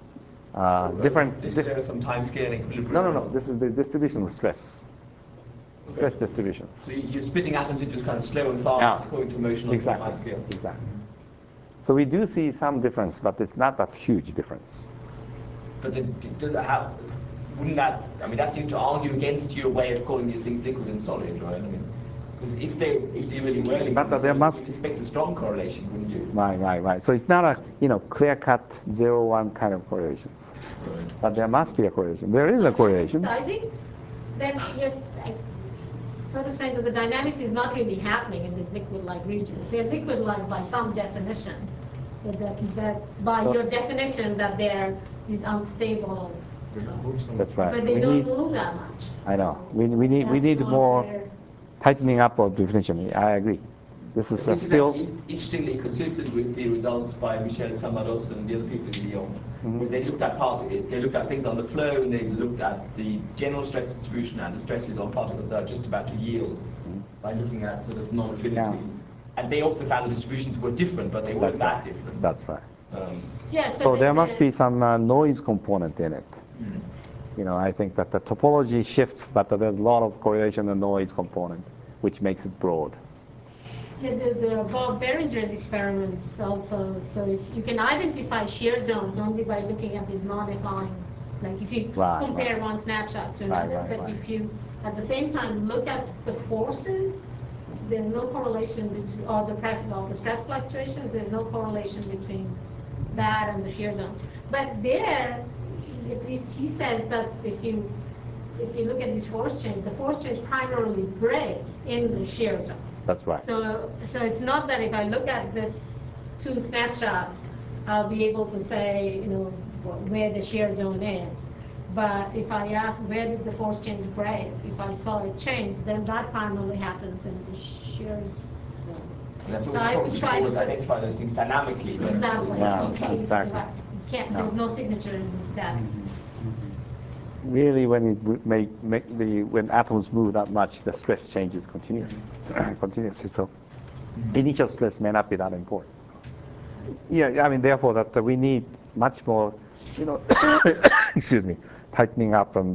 a different. Is there some time scale and equilibrium? No. This is the distribution of stress. Okay. Stress distribution. So you're splitting atoms into kind of slow and fast according to motion on the time scale. Exactly. So we do see some difference, but it's not that huge difference. But then, wouldn't that? I mean, that seems to argue against your way of calling these things liquid and solid, right? I mean, because if they really were liquid, but there must expect a strong correlation, wouldn't you? Right. So it's not a clear-cut 0-1 kind of correlations. Right. But there must be a correlation. There is a correlation. So I think that you're sort of saying that the dynamics is not really happening in these liquid-like regions. They're liquid-like by some definition. That by your definition that they're these unstable. That's right. But they don't move that much. I know. We need more tightening up of definition. I agree. This is still interestingly consistent with the results by Michel Samaros and the other people in Lyon. Where they looked at things on the flow, and they looked at the general stress distribution and the stresses on particles that are just about to yield by looking at sort of non-affinity. Yeah. And they also found the distributions were different, but they weren't that different. That's right. So there must be some noise component in it. I think that the topology shifts, but there's a lot of correlation and noise component, which makes it broad. Yeah, the Bob Behringer's experiments also, so if you can identify shear zones only by looking at these non-affine, like if you compare one snapshot to another, but if you at the same time look at the forces, there's no correlation between, or the stress fluctuations, there's no correlation between that and the shear zone. But there, at least he says that if you look at these force chains, the force chains primarily break in the shear zone. That's right. So it's not that if I look at this two snapshots, I'll be able to say, where the shear zone is. But if I ask where did the force chains break, if I saw it change, then that primarily happens in the shear zone. And that's what we always identify those things dynamically. Exactly. Yeah, exactly. There's no signature in the statics. Really, when atoms move that much, the stress changes continuously. So initial stress may not be that important. Yeah, I mean, therefore, that we need much more, excuse me, tightening up on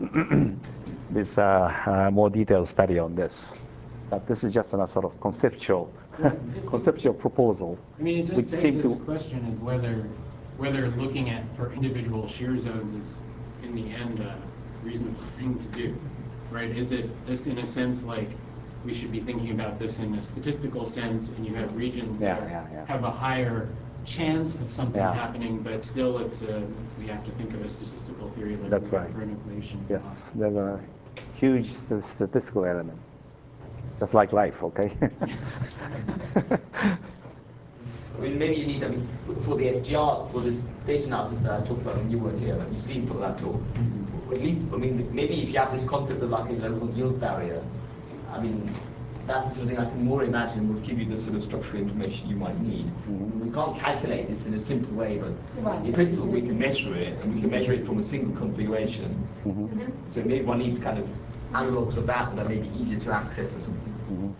this more detailed study on this. But this is just a sort of conceptual proposal. I mean, it does beg this question of whether looking at for individual shear zones is in the end a reasonable thing to do, right? Is it this in a sense like we should be thinking about this in a statistical sense, and you have regions that have a higher chance of something happening, but still we have to think of a statistical theory like that's right. for an equation. Yes, there's a huge statistical element, just like life, okay? I mean, maybe you need, for the SGR, for this data analysis that I talked about when you weren't here, you've seen some of that talk. At least, maybe if you have this concept of like a local yield barrier, that's the sort of thing I can more imagine would give you the sort of structural information you might need. We can't calculate this in a simple way, but in principle we can measure it, and we can measure it from a single configuration. So maybe one needs kind of analogs of that may be easier to access or something.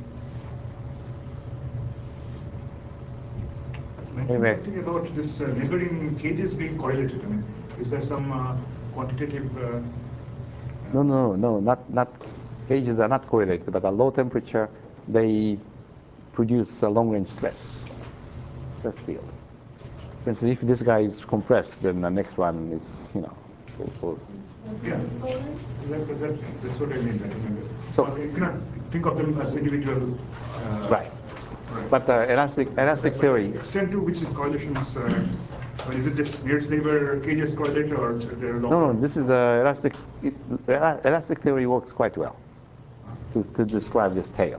Anyway, think about this neighboring cages being correlated. Is there some quantitative? No, not cages are not correlated, but at low temperature they produce a long-range stress field. For instance, if this guy is compressed, then the next one is, Yeah, that's what I mean. So you cannot think of them as individual. Right. But elastic theory. The extent to which these correlations, is it just nearest neighbor cages correlate, or there are No, this is elastic theory works quite well to describe this tail.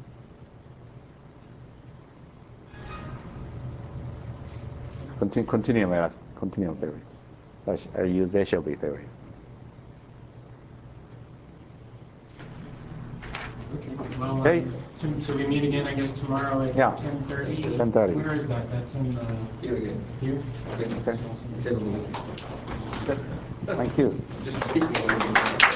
Continuum theory. So I use Eshelby theory. Okay, well, Okay. So we meet again, I guess, tomorrow at Yeah. 10:30? 10:30. Where is that? That's in the... Here again. Here? Okay. It says on the Thank you. Just